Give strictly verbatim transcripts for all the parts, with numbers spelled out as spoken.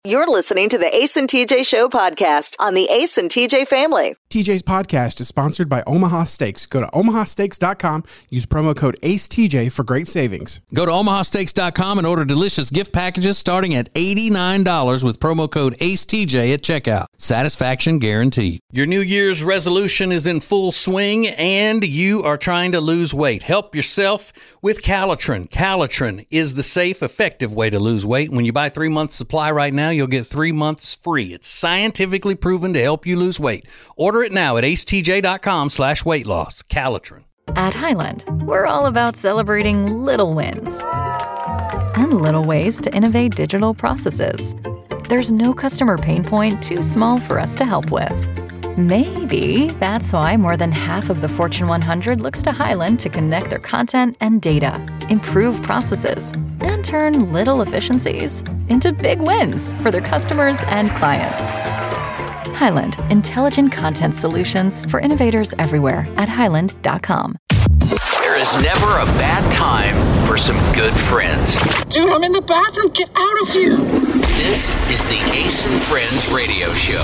You're listening to the Ace and T J Show podcast on the Ace and T J family. T J's podcast is sponsored by Omaha Steaks. Go to omaha steaks dot com. Use promo code A C E T J for great savings. Go to omaha steaks dot com and order delicious gift packages starting at eighty-nine dollars with promo code A C E T J at checkout. Satisfaction guaranteed. Your New Year's resolution is in full swing and you are trying to lose weight. Help yourself with Calitrin. Calitrin is the safe, effective way to lose weight. When you buy three months supply right now, you'll get three months free. It's scientifically proven to help you lose weight. Order it now at A C E T J dot com slash weight loss. Calitrin. At Highland, we're all about celebrating little wins and little ways to innovate digital processes. There's no customer pain point too small for us to help with. Maybe that's why more than half of the Fortune one hundred looks to Highland to connect their content and data, improve processes, and turn little efficiencies into big wins for their customers and clients. Highland, intelligent content solutions for innovators everywhere at highland dot com. There is never a bad time for some good friends. Dude, I'm in the bathroom. Get out of here. This is the Ace and Friends radio show.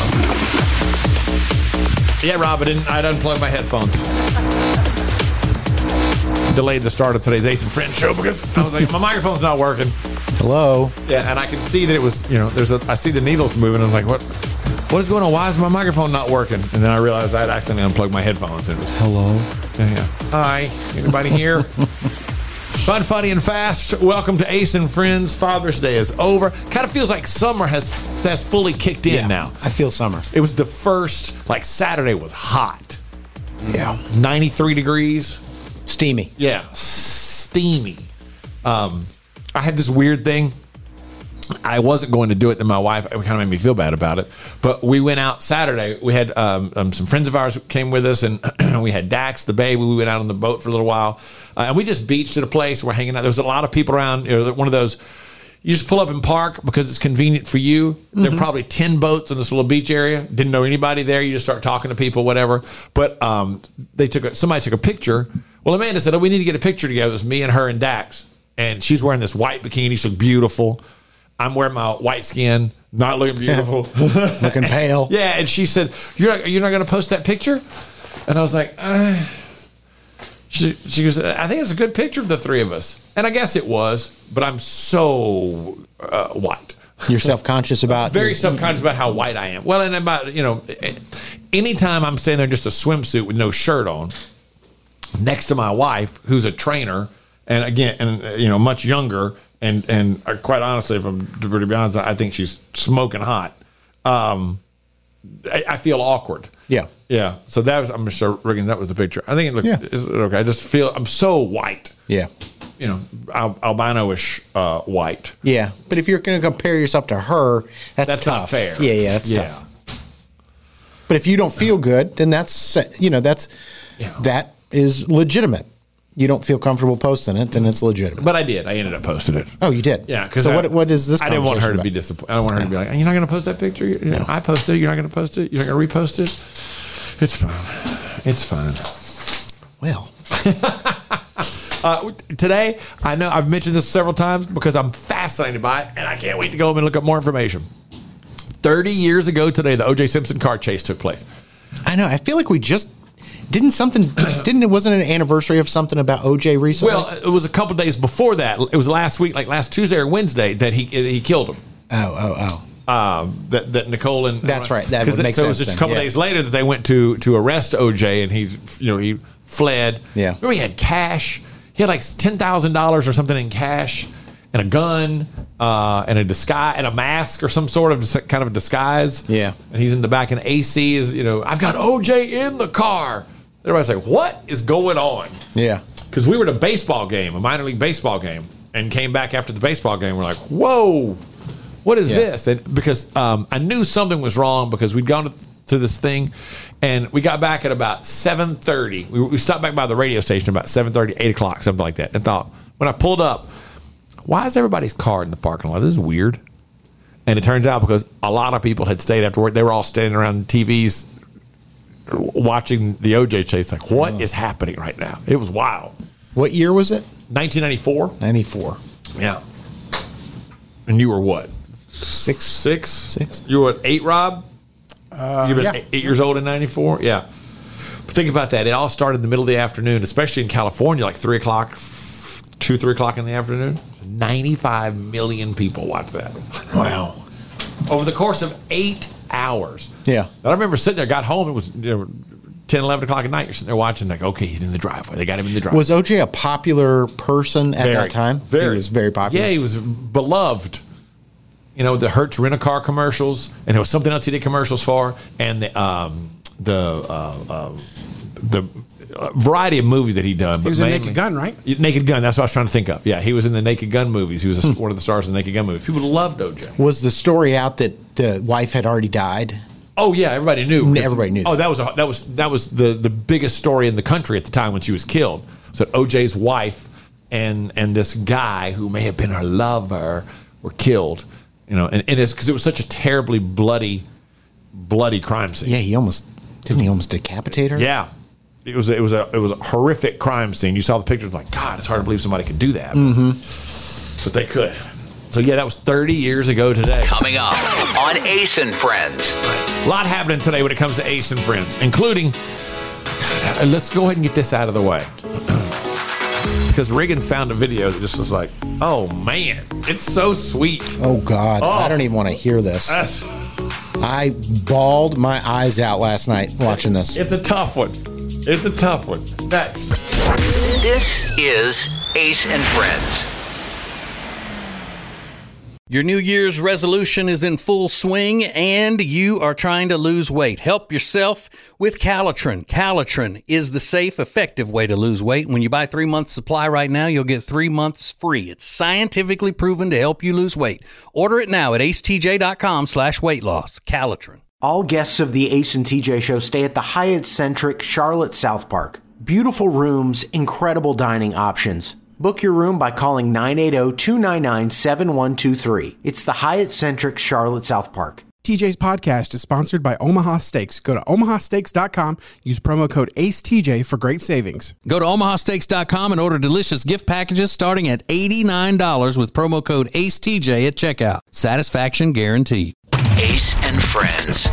Yeah, Rob, I didn't, I'd unplugged my headphones. Delayed the start of today's Ace and Friends show because I was like, my microphone's not working. Hello. Yeah, and I can see that it was, you know, there's a, I see the needles moving. I'm like, what, what is going on? Why is my microphone not working? And then I realized I'd accidentally unplugged my headphones. And it was, Hello. Yeah, yeah. Hi, anybody here? Fun, funny, and fast. Welcome to Ace and Friends. Father's Day is over. Kind of feels like summer has has fully kicked in Yeah, now. I feel summer. It was the first, like Saturday was hot. Yeah. ninety-three degrees. Steamy. Yeah, steamy. Um, I had this weird thing. I wasn't going to do it, then my wife, it kind of made me feel bad about it. But we went out Saturday. We had um, um, some friends of ours who came with us, and we had Dax, the baby. We went out on the boat for a little while. Uh, and we just beached at a place. We're hanging out. There was a lot of people around. You know, one of those, you just pull up and park because it's convenient for you. Mm-hmm. There are probably ten boats in this little beach area. Didn't know anybody there. You just start talking to people, whatever. But um, they took a, somebody took a picture. Well, Amanda said, oh, we need to get a picture together. It was me and her and Dax. And she's wearing this white bikini. She looked beautiful. I'm wearing my white skin, not looking beautiful. Looking pale. Yeah, and she said, you're not, you're not going to post that picture? And I was like, uh. she, she goes, I think it's a good picture of the three of us. And I guess it was, but I'm so uh, white. You're self-conscious about? Very self-conscious about how white I am. Well, and about, you know, anytime I'm standing there in just a swimsuit with no shirt on, next to my wife, who's a trainer, and again, and you know, much younger, and and quite honestly, if I'm to be honest, I think she's smoking hot. Um, I, I feel awkward. Yeah, yeah. So that was, I'm just rigging. That was the picture. I think it looked yeah. is it okay. I just feel I'm so white. Yeah, you know, al- albino-ish uh, white. Yeah, but if you're going to compare yourself to her, that's, that's tough. not fair. Yeah, yeah, that's yeah. tough. But if you don't feel good, then that's you know that's yeah. that is legitimate. You don't feel comfortable posting it, then it's legitimate. But I did. I ended up posting it. Oh, you did? Yeah. So I, what? What is this? I didn't want her to about? be disappointed. I don't want her yeah. to be like, you're not going to post that picture? You know, no. I posted it. You're not going to post it? You're not going to repost it? It's fine. It's fine. Well. uh, today, I know I've mentioned this several times because I'm fascinated by it, and I can't wait to go home and look up more information. thirty years ago today, the O J Simpson car chase took place. I know. I feel like we just... Didn't something, didn't it, wasn't it an anniversary of something about O J recently? Well, it was a couple days before that. It was last week, like last Tuesday or Wednesday, that he he killed him. Oh, oh, oh. Um, that, that Nicole and... That's right. That would make so sense. So it was just a couple yeah. days later that they went to to arrest O J, and he, you know, he fled. Yeah. Remember he had cash? He had like ten thousand dollars or something in cash, and a gun, uh, and a disguise, and a mask or some sort of kind of a disguise. Yeah. And he's in the back, and A C is, you know, I've got O J in the car. Everybody's like, what is going on? Yeah. Because we were at a baseball game, a minor league baseball game, and came back after the baseball game. We're like, whoa, what is yeah. this? And because um, I knew something was wrong because we'd gone to, to this thing, and we got back at about seven thirty. We, we stopped back by the radio station about seven thirty, eight o'clock, something like that, and thought, when I pulled up, why is everybody's car in the parking lot? This is weird. And it turns out because a lot of people had stayed after work. They were all standing around T Vs watching the O J chase, like, what oh. is happening right now? It was wild. What year was it? nineteen ninety-four ninety-four Yeah. And you were what? Six. Six? Six. You were at eight, Rob? Uh, you were yeah. eight, eight years old in ninety-four? Yeah. But think about that. It all started in the middle of the afternoon, especially in California, like three o'clock, two, three o'clock in the afternoon. ninety-five million people watched that. Wow. Over the course of eight hours. Yeah. And I remember sitting there, got home, it was you know, ten, eleven o'clock at night. You're sitting there watching, like, okay, he's in the driveway. They got him in the driveway. Was O J a popular person at Very, that time? Very. He was very popular. Yeah, he was beloved. You know, the Hertz rent-a-car commercials, and there was something else he did commercials for, and the um, the uh, uh, the variety of movies that he done. He was in Naked Gun, right? Naked Gun. That's what I was trying to think of. Yeah, he was in the Naked Gun movies. He was a, one of the stars in the Naked Gun movies. People loved O J. Was the story out that the wife had already died? Oh yeah, everybody knew. Everybody knew. Oh, that was a, that was that was the the biggest story in the country at the time when she was killed. So O J's wife and and this guy who may have been her lover were killed. You know, and, and it's because it was such a terribly bloody, bloody crime scene. Yeah, he almost didn't he almost decapitate her? Yeah, it was it was a it was a horrific crime scene. You saw the pictures, like God, it's hard to believe somebody could do that, Mm-hmm. but they could. So yeah, that was thirty years ago today. Coming up on Ace and Friends. A lot happening today when it comes to Ace and Friends, including. God, let's go ahead and get this out of the way. Because Riggins found a video that just was like, oh man, it's so sweet. Oh God, Oh. I don't even want to hear this. That's, I bawled my eyes out last night watching this. it's a tough one. It's a tough one. Next. This is Ace and Friends. Your New Year's resolution is in full swing and you are trying to lose weight. Help yourself with Calitrin. Calitrin is the safe, effective way to lose weight. When you buy three months supply right now, you'll get three months free. It's scientifically proven to help you lose weight. Order it now at acetj.com slash weight loss. Calitrin. All guests of the Ace and T J show stay at the Hyatt-centric Charlotte South Park. Beautiful rooms, incredible dining options. Book your room by calling nine eight zero, two nine nine, seven one two three. It's the Hyatt-centric Charlotte South Park. T J's podcast is sponsored by Omaha Steaks. Go to omaha steaks dot com. Use promo code A C E T J for great savings. Go to omaha steaks dot com and order delicious gift packages starting at eighty-nine dollars with promo code A C E T J at checkout. Satisfaction guaranteed. Ace and Friends.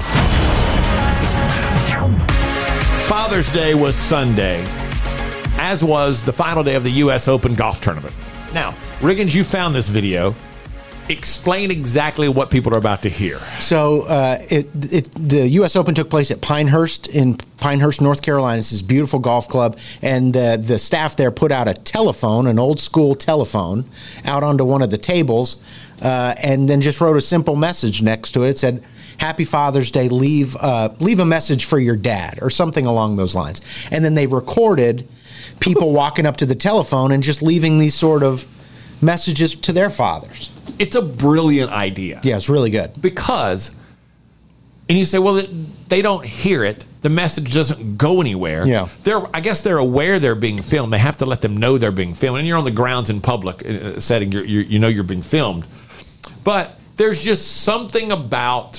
Father's Day was Sunday, as was the final day of the U S Open golf tournament. Now, Riggins, you found this video. Explain exactly what people are about to hear. So uh, it, it the U S Open took place at Pinehurst in Pinehurst, North Carolina. It's this beautiful golf club, and the the staff there put out a telephone, an old school telephone, out onto one of the tables, uh, and then just wrote a simple message next to it. It said, "Happy Father's Day. Leave uh, leave a message for your dad," or something along those lines. And then they recorded people walking up to the telephone and just leaving these sort of messages to their fathers. It's a brilliant idea. Yeah, it's really good. Because, and you say, well, it, they don't hear it. The message doesn't go anywhere. Yeah. They're, I guess they're aware they're being filmed. They have to let them know they're being filmed. And you're on the grounds in public uh, setting. You're, you're, you know you're being filmed. But there's just something about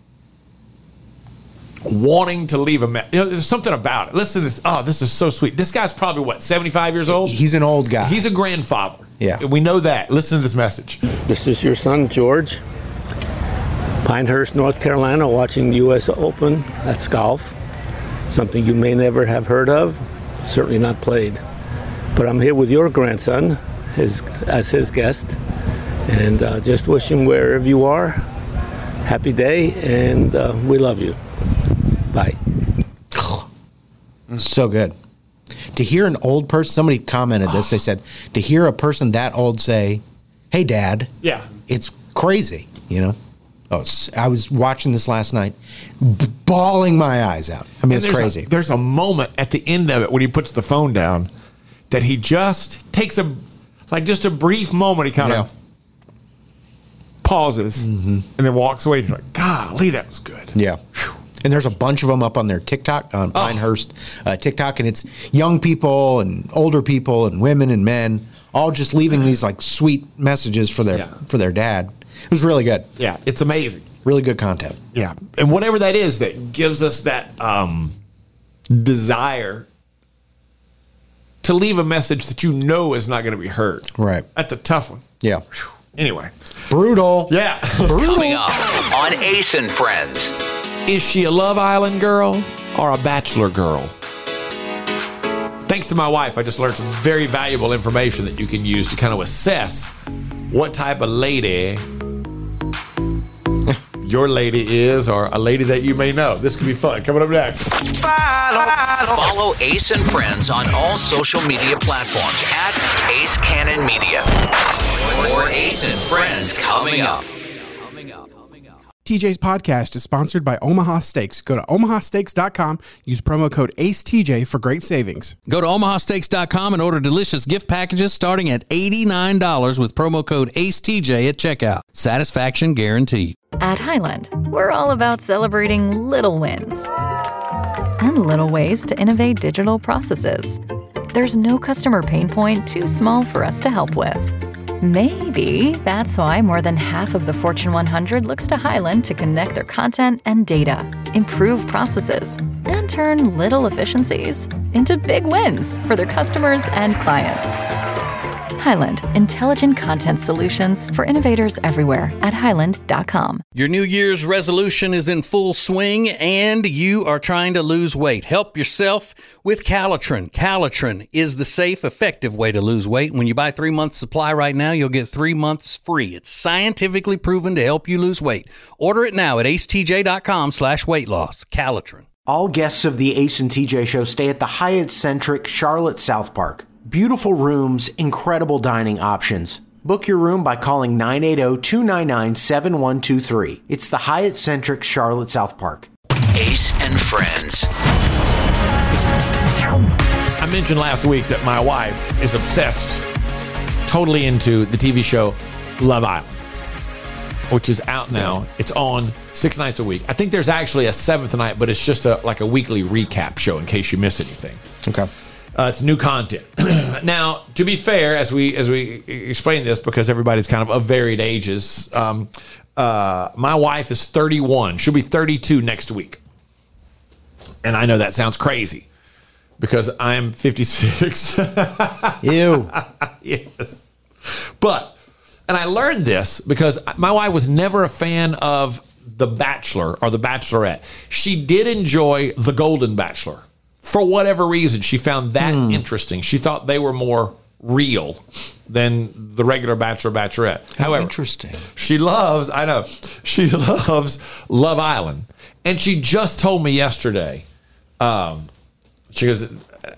wanting to leave a message. You know, there's something about it. Listen to this. Oh, this is so sweet. This guy's probably, what, seventy-five years old? He's an old guy. He's a grandfather. Yeah. We know that. Listen to this message. This is your son, George. Pinehurst, North Carolina, watching the U S Open. That's golf. Something you may never have heard of, certainly not played. But I'm here with your grandson his, as his guest, and uh, just wish him wherever you are, happy day, and uh, we love you. Bye. So good. To hear an old person, somebody commented this, they said, to hear a person that old say, "Hey, Dad," Yeah. it's crazy, you know? Oh, it's, I was watching this last night, b- bawling my eyes out. I mean, And it's there's crazy. A, there's a moment at the end of it when he puts the phone down that he just takes a, like just a brief moment. He kind of pauses and then walks away. And you're like, golly, that was good. Yeah. And there's a bunch of them up on their TikTok, on Pinehurst uh, TikTok, and it's young people and older people and women and men all just leaving these like sweet messages for their Yeah. for their dad. It was really good. Yeah, it's amazing. Really good content. Yeah. And whatever that is that gives us that um, desire to leave a message that you know is not going to be heard. Right. That's a tough one. Yeah. Anyway. Brutal. Yeah. Brutal. Coming up on Ace and Friends. Is she a Love Island girl or a Bachelor girl? Thanks to my wife, I just learned some very valuable information that you can use to kind of assess what type of lady your lady is, or a lady that you may know. This could be fun. Coming up next. Follow Ace and Friends on all social media platforms at Ace Cannon Media. More Ace and Friends coming up. T J's podcast is sponsored by Omaha Steaks. Go to omaha steaks dot com. Use promo code A C E T J for great savings. Go to omaha steaks dot com and order delicious gift packages starting at eighty-nine dollars with promo code A C E T J at checkout. Satisfaction guaranteed. At Highland, we're all about celebrating little wins and little ways to innovate digital processes. There's no customer pain point too small for us to help with. Maybe that's why more than half of the Fortune one hundred looks to Highland to connect their content and data, improve processes, and turn little efficiencies into big wins for their customers and clients. Highland, intelligent content solutions for innovators everywhere at highland dot com. Your New Year's resolution is in full swing and you are trying to lose weight. Help yourself with Calitrin. Calitrin is the safe, effective way to lose weight. When you buy three months supply right now, you'll get three months free. It's scientifically proven to help you lose weight. Order it now at ace t j dot com slash weight loss. Calitrin. All guests of the Ace and T J show stay at the Hyatt-centric Charlotte South Park. Beautiful rooms, incredible dining options. Book your room by calling nine eight zero, two nine nine, seven one two three. It's the Hyatt-centric Charlotte South Park. Ace and Friends. I mentioned last week that my wife is obsessed, totally into the T V show Love Island, which is out now. It's on six nights a week. I think there's actually a seventh night, but it's just a like a weekly recap show in case you miss anything. Okay. Uh, it's new content. Now, to be fair, as we as we explain this, because everybody's kind of of varied ages, um, uh, my wife is thirty-one. She'll be thirty-two next week. And I know that sounds crazy because I'm fifty-six. Ew. Yes. But, and I learned this because my wife was never a fan of The Bachelor or The Bachelorette. She did enjoy The Golden Bachelor. For whatever reason, she found that mm. interesting. She thought they were more real than the regular Bachelor, Bachelorette. How However, interesting. She loves, I know, she loves Love Island. And she just told me yesterday, um, she goes,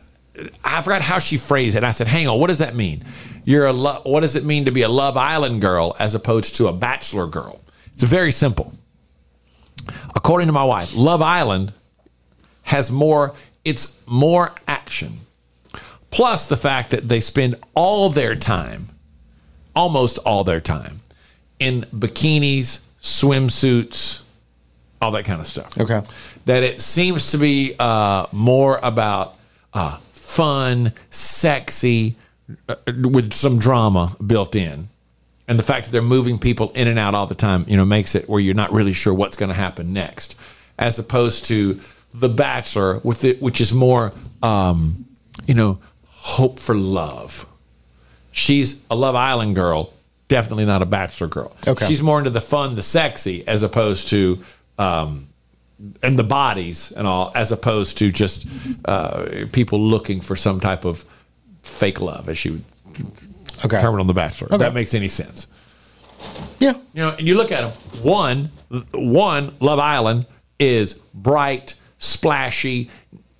I forgot how she phrased it. I said, hang on, what does that mean? You're a lo- What does it mean to be a Love Island girl as opposed to a Bachelor girl? It's very simple. According to my wife, Love Island has more... It's more action. Plus the fact that they spend all their time, almost all their time, in bikinis, swimsuits, all that kind of stuff. Okay. That it seems to be uh, more about uh, fun, sexy, uh, with some drama built in. And the fact that they're moving people in and out all the time, you know, makes it where you're not really sure what's going to happen next. As opposed to The Bachelor, with it, which is more, um, you know, hope for love. She's a Love Island girl, definitely not a Bachelor girl. Okay. She's more into the fun, the sexy, as opposed to, um, and the bodies and all, as opposed to just uh, people looking for some type of fake love, as she would okay. term it on The Bachelor. Okay. If that makes any sense. Yeah. You know, and you look at them. One, one Love Island is bright, splashy,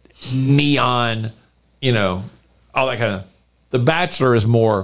neon, you know, all that kind of. The Bachelor is more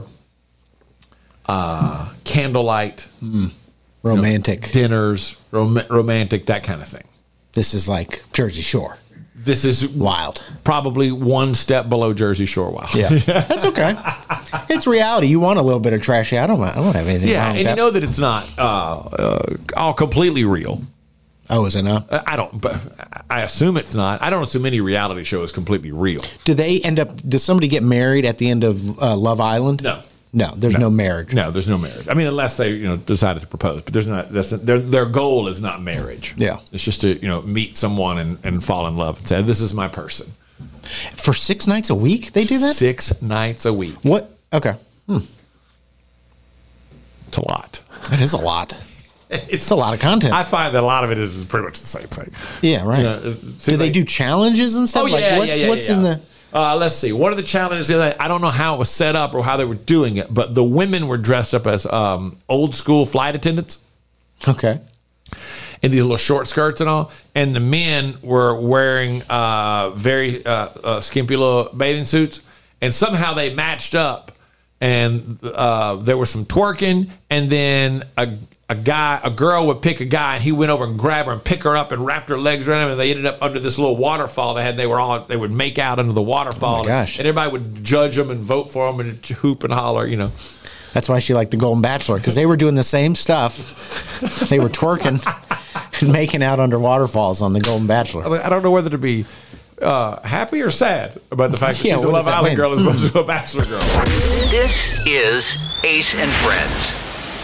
uh, candlelight, mm. romantic, you know, dinners, rom- romantic, that kind of thing. This is like Jersey Shore. This is wild. Probably one step below Jersey Shore wild. Yeah, that's okay. It's reality. You want a little bit of trashy. I don't. I don't have anything. Yeah, wrong with and that. you know that it's not uh, uh, all completely real. Oh, is it not? I don't, but I assume it's not. I don't assume any reality show is completely real. Do they end up, does somebody get married at the end of uh, Love Island? No. No, there's no, no marriage. No, there's no marriage. I mean, unless they, you know, decided to propose, but there's not, that's, their, their goal is not marriage. Yeah. It's just to, you know, meet someone and, and fall in love and say, this is my person. For six nights a week, they do that? Six nights a week. What? Okay. Hmm. It's a lot. That is a lot. It's, it's a lot of content. I find that a lot of it is, is pretty much the same thing. Yeah, right. You know, do like, they do challenges and stuff? Oh, yeah, like what's, yeah, yeah, what's yeah. in the... Uh, let's see. One of the challenges, I don't know how it was set up or how they were doing it, but the women were dressed up as um, old school flight attendants. Okay. In these little short skirts and all. And the men were wearing uh, very uh, uh, skimpy little bathing suits. And somehow they matched up. And uh, there was some twerking. And then a a guy, a girl would pick a guy, and he went over and grabbed her and pick her up and wrapped her legs around him, and they ended up under this little waterfall they had. They were all they would make out under the waterfall. Oh my gosh. And everybody would judge them and vote for them and hoop and holler, you know. That's why she liked the Golden Bachelor, because they were doing the same stuff. They were twerking and making out under waterfalls on the Golden Bachelor. I don't know whether to be uh, happy or sad about the fact that Yeah, she's a what Love does that Island mean? girl as opposed to a Bachelor girl. This is Ace and Friends.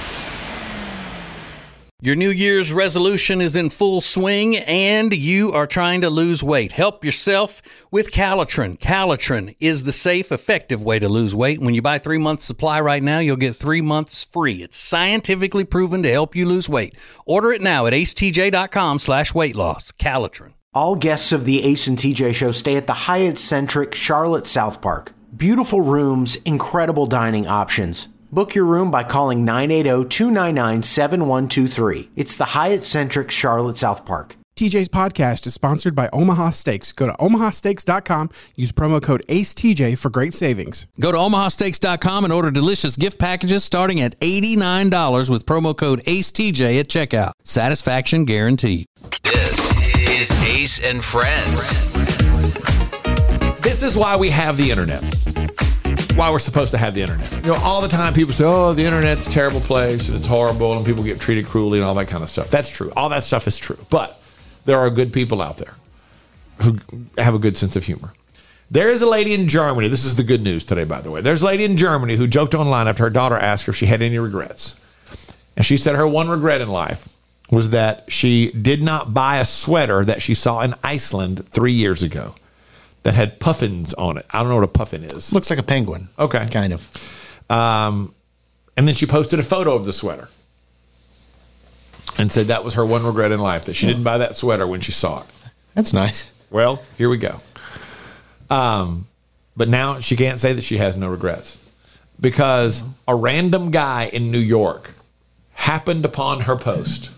Your New Year's resolution is in full swing and you are trying to lose weight. Help yourself with Calitrin. Calitrin is the safe, effective way to lose weight. When you buy three months supply right now, you'll get three months free. It's scientifically proven to help you lose weight. Order it now at acetj.com slash weight loss. Calitrin. All guests of the Ace and T J show stay at the Hyatt Centric Charlotte South Park. Beautiful rooms, incredible dining options. Book your room by calling nine eight zero, two nine nine, seven one two three. It's the Hyatt Centric Charlotte South Park. T J's podcast is sponsored by Omaha Steaks. Go to omaha steaks dot com. Use promo code A C E T J for great savings. Go to omaha steaks dot com and order delicious gift packages starting at eighty-nine dollars with promo code A C E T J at checkout. Satisfaction guaranteed. This is Ace and Friends. This is why we have the internet. Why we're supposed to have the internet. You know, all the time people say, oh, the internet's a terrible place and it's horrible and people get treated cruelly and all that kind of stuff. That's true. All that stuff is true. But there are good people out there who have a good sense of humor. There is a lady in Germany. This is the good news today, by the way. There's a lady in Germany who joked online after her daughter asked her if she had any regrets. And she said her one regret in life was that she did not buy a sweater that she saw in Iceland three years ago that had puffins on it. I don't know what a puffin is. Looks like a penguin. Okay. Kind of. Um, and then she posted a photo of the sweater and said that was her one regret in life, that she didn't buy that sweater when she saw it. That's nice. Well, here we go. Um, but now she can't say that she has no regrets because a random guy in New York happened upon her post.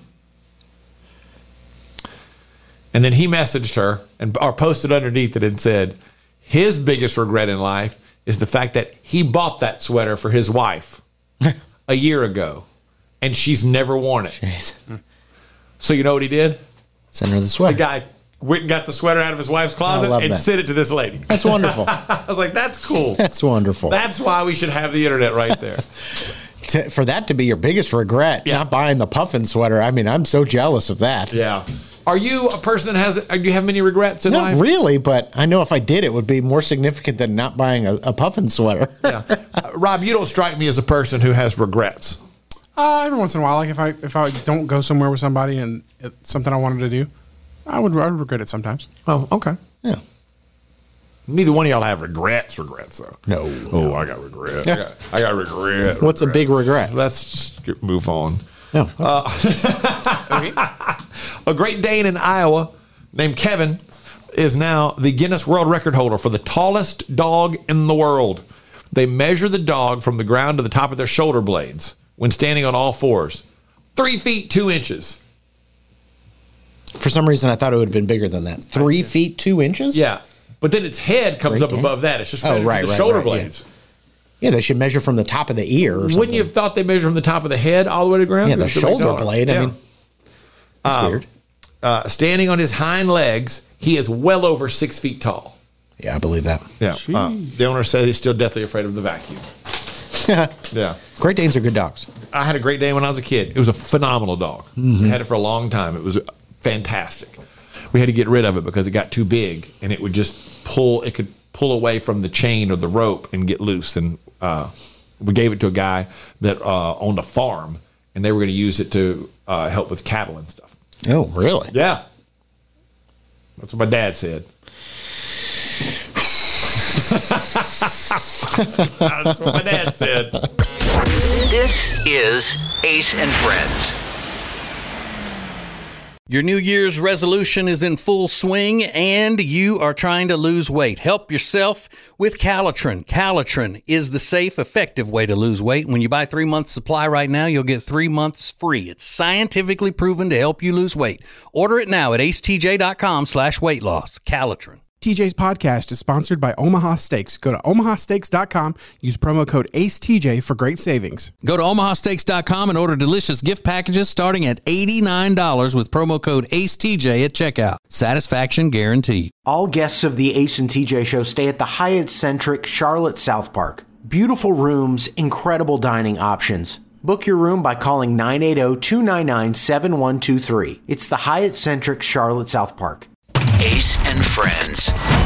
And then he messaged her and or posted underneath it and said his biggest regret in life is the fact that he bought that sweater for his wife a year ago and she's never worn it. Jeez. So you know what he did? Send her the sweater. The guy went and got the sweater out of his wife's closet and that. sent it to this lady. That's wonderful. I was like, that's cool. That's wonderful. That's why we should have the internet right there. To, for that to be your biggest regret, Yeah. not buying the puffin sweater. I mean, I'm so jealous of that. Yeah. Are you a person that has, do you have many regrets in Not life? really, but I know if I did, it would be more significant than not buying a, a puffin sweater. Yeah. Uh, Rob, you don't strike me as a person who has regrets. Uh, every once in a while, like if I if I don't go somewhere with somebody and it's something I wanted to do, I would I would regret it sometimes. Oh, okay. Yeah. Neither one of y'all have regrets, regrets, though. No. Oh, I got regret. I got, I got regret. What's a big regret? Let's just get- move on. No. A Great Dane in Iowa named Kevin is now the Guinness World Record holder for the tallest dog in the world. They measure the dog from the ground to the top of their shoulder blades when standing on all fours. Three feet, two inches. For some reason, I thought it would have been bigger than that. Three feet, two inches? Yeah. But then its head comes Great up Dane. above that. It's just Oh, measured right, from the right, shoulder right, yeah. blades. Yeah, they should measure from the top of the ear or something. Wouldn't you have thought they measure from the top of the head all the way to the ground? Yeah, the It's a big shoulder dog. blade. I Yeah. mean, that's Um, weird. Uh, standing on his hind legs, he is well over six feet tall. Yeah, I believe that. Yeah. Uh, the owner said he's still deathly afraid of the vacuum. Yeah. Great Danes are good dogs. I had a Great Dane when I was a kid. It was a phenomenal dog. Mm-hmm. I had it for a long time. It was fantastic. We had to get rid of it because it got too big and it would just pull, it could pull away from the chain or the rope and get loose. And uh, we gave it to a guy that uh, owned a farm and they were going to use it to uh, help with cattle and stuff. Oh, really? Yeah. That's what my dad said. That's what my dad said. This is Ace and Friends. Your New Year's resolution is in full swing and you are trying to lose weight. Help yourself with Calitrin. Calitrin is the safe, effective way to lose weight. When you buy three months supply right now, you'll get three months free. It's scientifically proven to help you lose weight. Order it now at acetj.com slash weight loss. Calitrin. T J's podcast is sponsored by Omaha Steaks. Go to omaha steaks dot com. Use promo code A C E T J for great savings. Go to omaha steaks dot com and order delicious gift packages starting at eighty-nine dollars with promo code A C E T J at checkout. Satisfaction guaranteed. All guests of the Ace and T J show stay at the Hyatt Centric Charlotte South Park. Beautiful rooms, incredible dining options. Book your room by calling nine eight zero, two nine nine, seven one two three. It's the Hyatt Centric Charlotte South Park. Ace and Friends.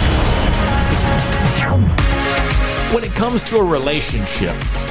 When it comes to a relationship,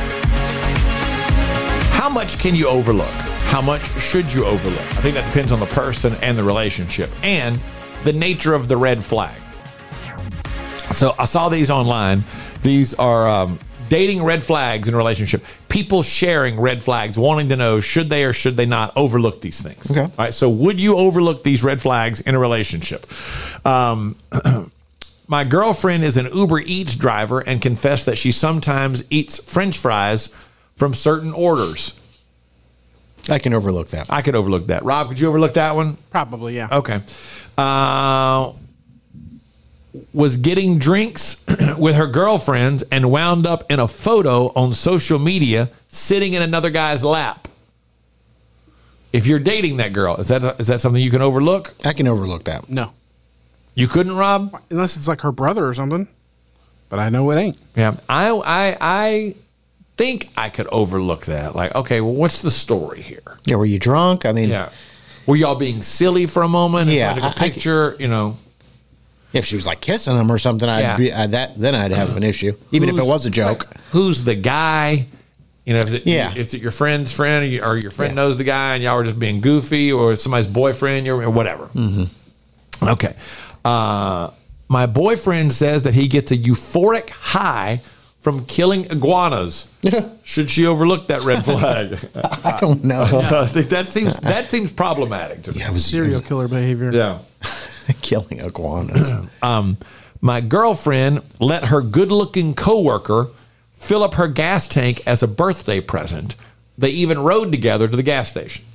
how much can you overlook? How much should you overlook? I think that depends on the person and the relationship and the nature of the red flag. So I saw these online. These are um, dating red flags in a relationship. People sharing red flags, wanting to know should they or should they not overlook these things. Okay. All right. So would you overlook these red flags in a relationship? Um, my girlfriend is an Uber Eats driver and confessed that she sometimes eats French fries from certain orders. I can overlook that. I could overlook that. Rob, could you overlook that one? Probably, yeah. Okay. Uh, was getting drinks with her girlfriends and wound up in a photo on social media sitting in another guy's lap. If you're dating that girl, is that is that something you can overlook? I can overlook that. No. You couldn't, Rob? Unless it's like her brother or something. But I know it ain't. Yeah. I I I think I could overlook that. Like, okay, well, what's the story here? Yeah, were you drunk? I mean, Yeah. Were y'all being silly for a moment? Yeah, It's like a I- I- picture, you know. if she was like kissing him or something, I'd Yeah. be I, that. Then I'd have an issue, even if it Who's- was a joke. Who's the guy? You know, if it, Yeah. if it's your friend's friend or, you, or your friend Yeah. knows the guy and y'all were just being goofy, or somebody's boyfriend or whatever. Mm-hmm. Okay. Uh, my boyfriend says that he gets a euphoric high from killing iguanas. Should she overlook that red flag? I don't know. I think that seems that seems problematic to me. Yeah, it was Serial killer behavior. Yeah. killing iguanas. Um, my girlfriend let her good-looking coworker fill up her gas tank as a birthday present. They even rode together to the gas station.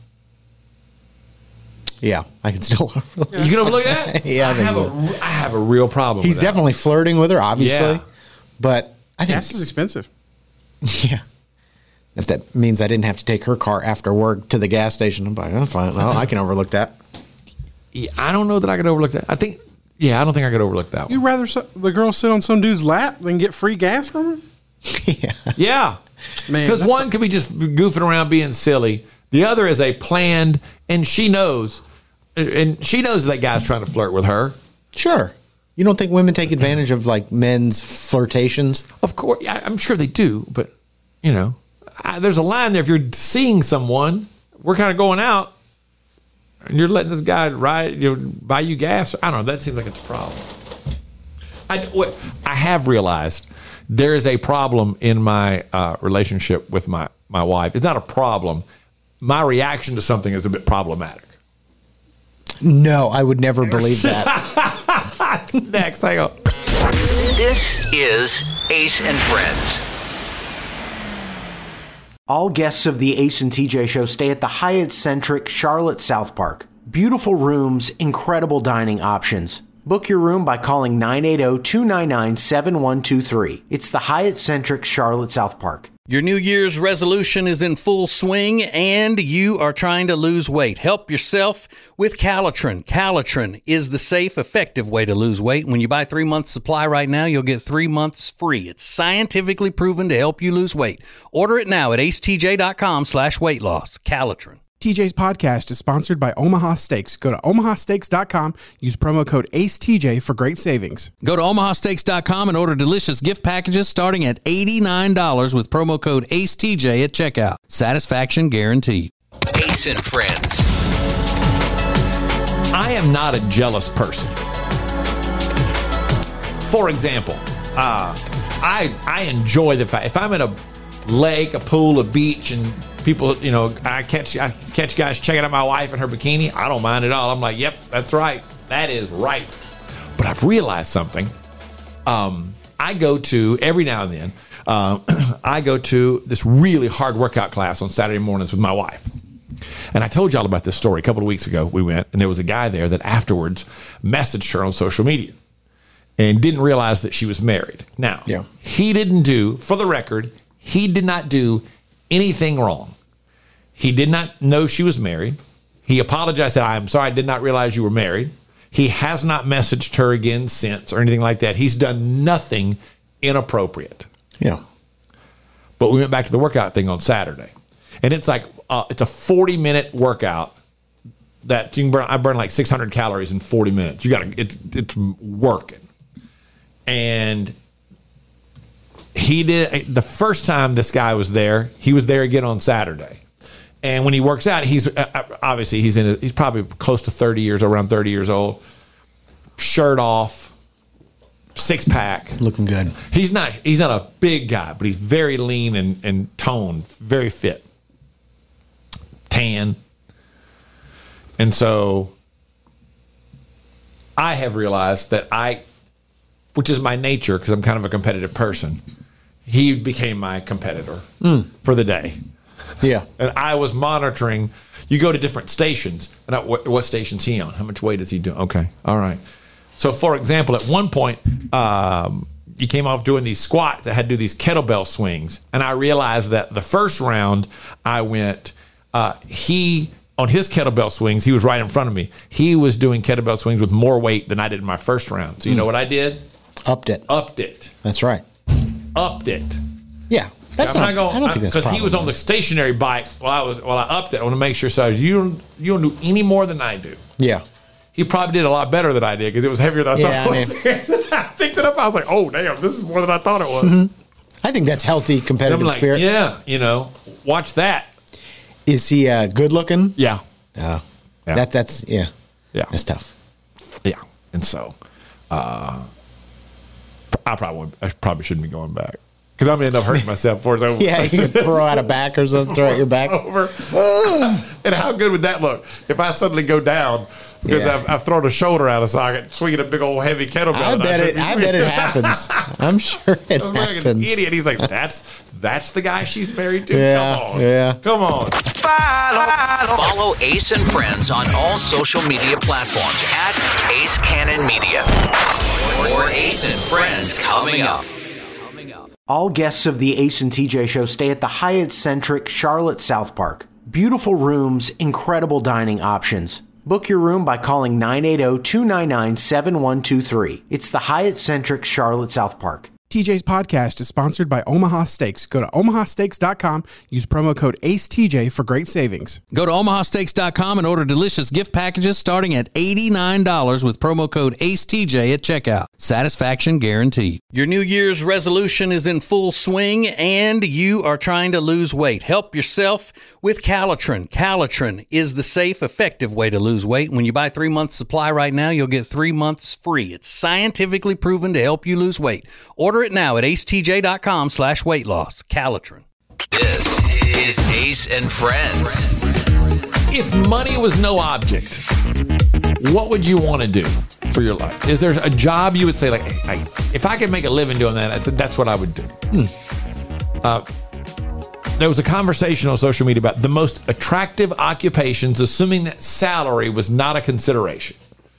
Yeah, I can still. You can overlook that? Yeah, I I, think have so. a, I have a real problem He's with that. definitely flirting with her, obviously. Yeah. But I think Gas is expensive. yeah. If that means I didn't have to take her car after work to the gas station, I'm like, I'm fine. Well, I can overlook that. Yeah, I don't know that I could overlook that. I think, yeah, I don't think I could overlook that one. You'd rather so, the girl sit on some dude's lap than get free gas from her? Yeah. Yeah. Man, Because that's one could be just goofing around being silly. The other is a planned, and she knows, and she knows that guy's trying to flirt with her. Sure. You don't think women take advantage of like men's flirtations? Of course, yeah, I'm sure they do, but you know, I, there's a line there. If you're seeing someone, we're kind of going out, and you're letting this guy ride, you know, buy you gas. I don't know. That seems like it's a problem. I what I have realized there is a problem in my uh, relationship with my my wife. It's not a problem. My reaction to something is a bit problematic. No, I would never believe that. Next, hang on. This is Ace and Friends. All guests of the Ace and T J show stay at the Hyatt Centric Charlotte South Park. Beautiful rooms, incredible dining options. Book your room by calling nine eight zero, two nine nine, seven one two three. It's the Hyatt Centric Charlotte South Park. Your New Year's resolution is in full swing and you are trying to lose weight. Help yourself with Calitrin. Calitrin is the safe, effective way to lose weight. When you buy three months supply right now, you'll get three months free. It's scientifically proven to help you lose weight. Order it now at acetj.com slash weight loss. Calitrin. T J's podcast is sponsored by Omaha Steaks. Go to omaha steaks dot com. Use promo code A C E T J for great savings. Go to omaha steaks dot com and order delicious gift packages starting at eighty-nine dollars with promo code A C E T J at checkout. Satisfaction guaranteed. Ace and Friends. I am not a jealous person. For example, uh, I I enjoy the fact if I'm at a lake, a pool, a beach, and people, you know, I catch I catch guys checking out my wife in her bikini. I don't mind at all. I'm like, yep, that's right. That is right. But I've realized something. Um, I go to every now and then. Uh, I go to this really hard workout class on Saturday mornings with my wife. And I told y'all about this story a couple of weeks ago. We went, and there was a guy there that afterwards messaged her on social media and didn't realize that she was married. Now, yeah. he didn't do, for the record, he did not do anything wrong. He did not know she was married. He apologized, said, I'm sorry, I did not realize you were married. He has not messaged her again since or anything like that. He's done nothing inappropriate. Yeah. But we went back to the workout thing on Saturday. And it's like, uh, it's a forty minute workout that you can burn. I burn like six hundred calories in forty minutes. You got to, it's, it's working. And he did, the first time this guy was there, he was there again on Saturday. And when he works out, he's uh, obviously he's in, a, he's probably close to thirty years, around thirty years old, shirt off, six pack, looking good. He's not, he's not a big guy, but he's very lean and, and toned, very fit. Tan. And so I have realized that I, which is my nature because I'm kind of a competitive person, he became my competitor mm. for the day. Yeah. And I was monitoring. You go to different stations. And I, what, what station's he on? How much weight is he doing? Okay. All right. So, for example, at one point, um, you came off doing these squats that had to do these kettlebell swings. And I realized that the first round I went, uh, he, on his kettlebell swings, he was right in front of me. He was doing kettlebell swings with more weight than I did in my first round. So you mm. know what I did? Upped it. Upped it. That's right. Upped it. Yeah. That's I'm not, not going, I don't think that's because he was on the stationary bike while I was while I upped it. I want to make sure. So you don't, you don't do any more than I do. Yeah. He probably did a lot better than I did because it was heavier than I yeah, thought it was. I picked it up. I was like, oh, damn, this is more than I thought it was. Mm-hmm. I think that's healthy competitive like, spirit. Yeah, you know, watch that. Is he uh, good looking? Yeah. Uh, yeah. That, that's, yeah. Yeah. That's tough. Yeah. And so uh, I probably I probably shouldn't be going back. Because I'm going to end up hurting myself before it's over. Yeah, you can throw out a back or something, throw out your back. Over. And how good would that look if I suddenly go down because yeah. I've, I've thrown a shoulder out of socket, swinging a big old heavy kettlebell? I bet, I it, I bet it happens. I'm sure it I'm happens. Like an idiot. He's like, that's that's the guy she's married to? Yeah, Come on. Yeah. Come on. Follow, follow Ace and Friends on all social media platforms at Ace Cannon Media. More Ace and Friends coming up. All guests of the Ace and T J Show stay at the Hyatt-centric Charlotte South Park. Beautiful rooms, incredible dining options. Book your room by calling nine eight zero, two nine nine, seven one two three. It's the Hyatt-centric Charlotte South Park. T J's podcast is sponsored by Omaha Steaks. Go to omaha steaks dot com. Use promo code A C E T J for great savings. Go to omaha steaks dot com and order delicious gift packages starting at eighty-nine dollars with promo code A C E T J at checkout. Satisfaction guaranteed. Your New Year's resolution is in full swing and you are trying to lose weight. Help yourself with Calitrin. Calitrin is the safe, effective way to lose weight. When you buy three months supply right now, you'll get three months free. It's scientifically proven to help you lose weight. Order it now at A C E T J dot com slash weight loss. Calitrin. This is Ace and Friends. If money was no object, what would you want to do for your life? Is there a job you would say, like, hey, if I could make a living doing that, that's, that's what I would do? Hmm. Uh, there was a conversation on social media about the most attractive occupations, assuming that salary was not a consideration.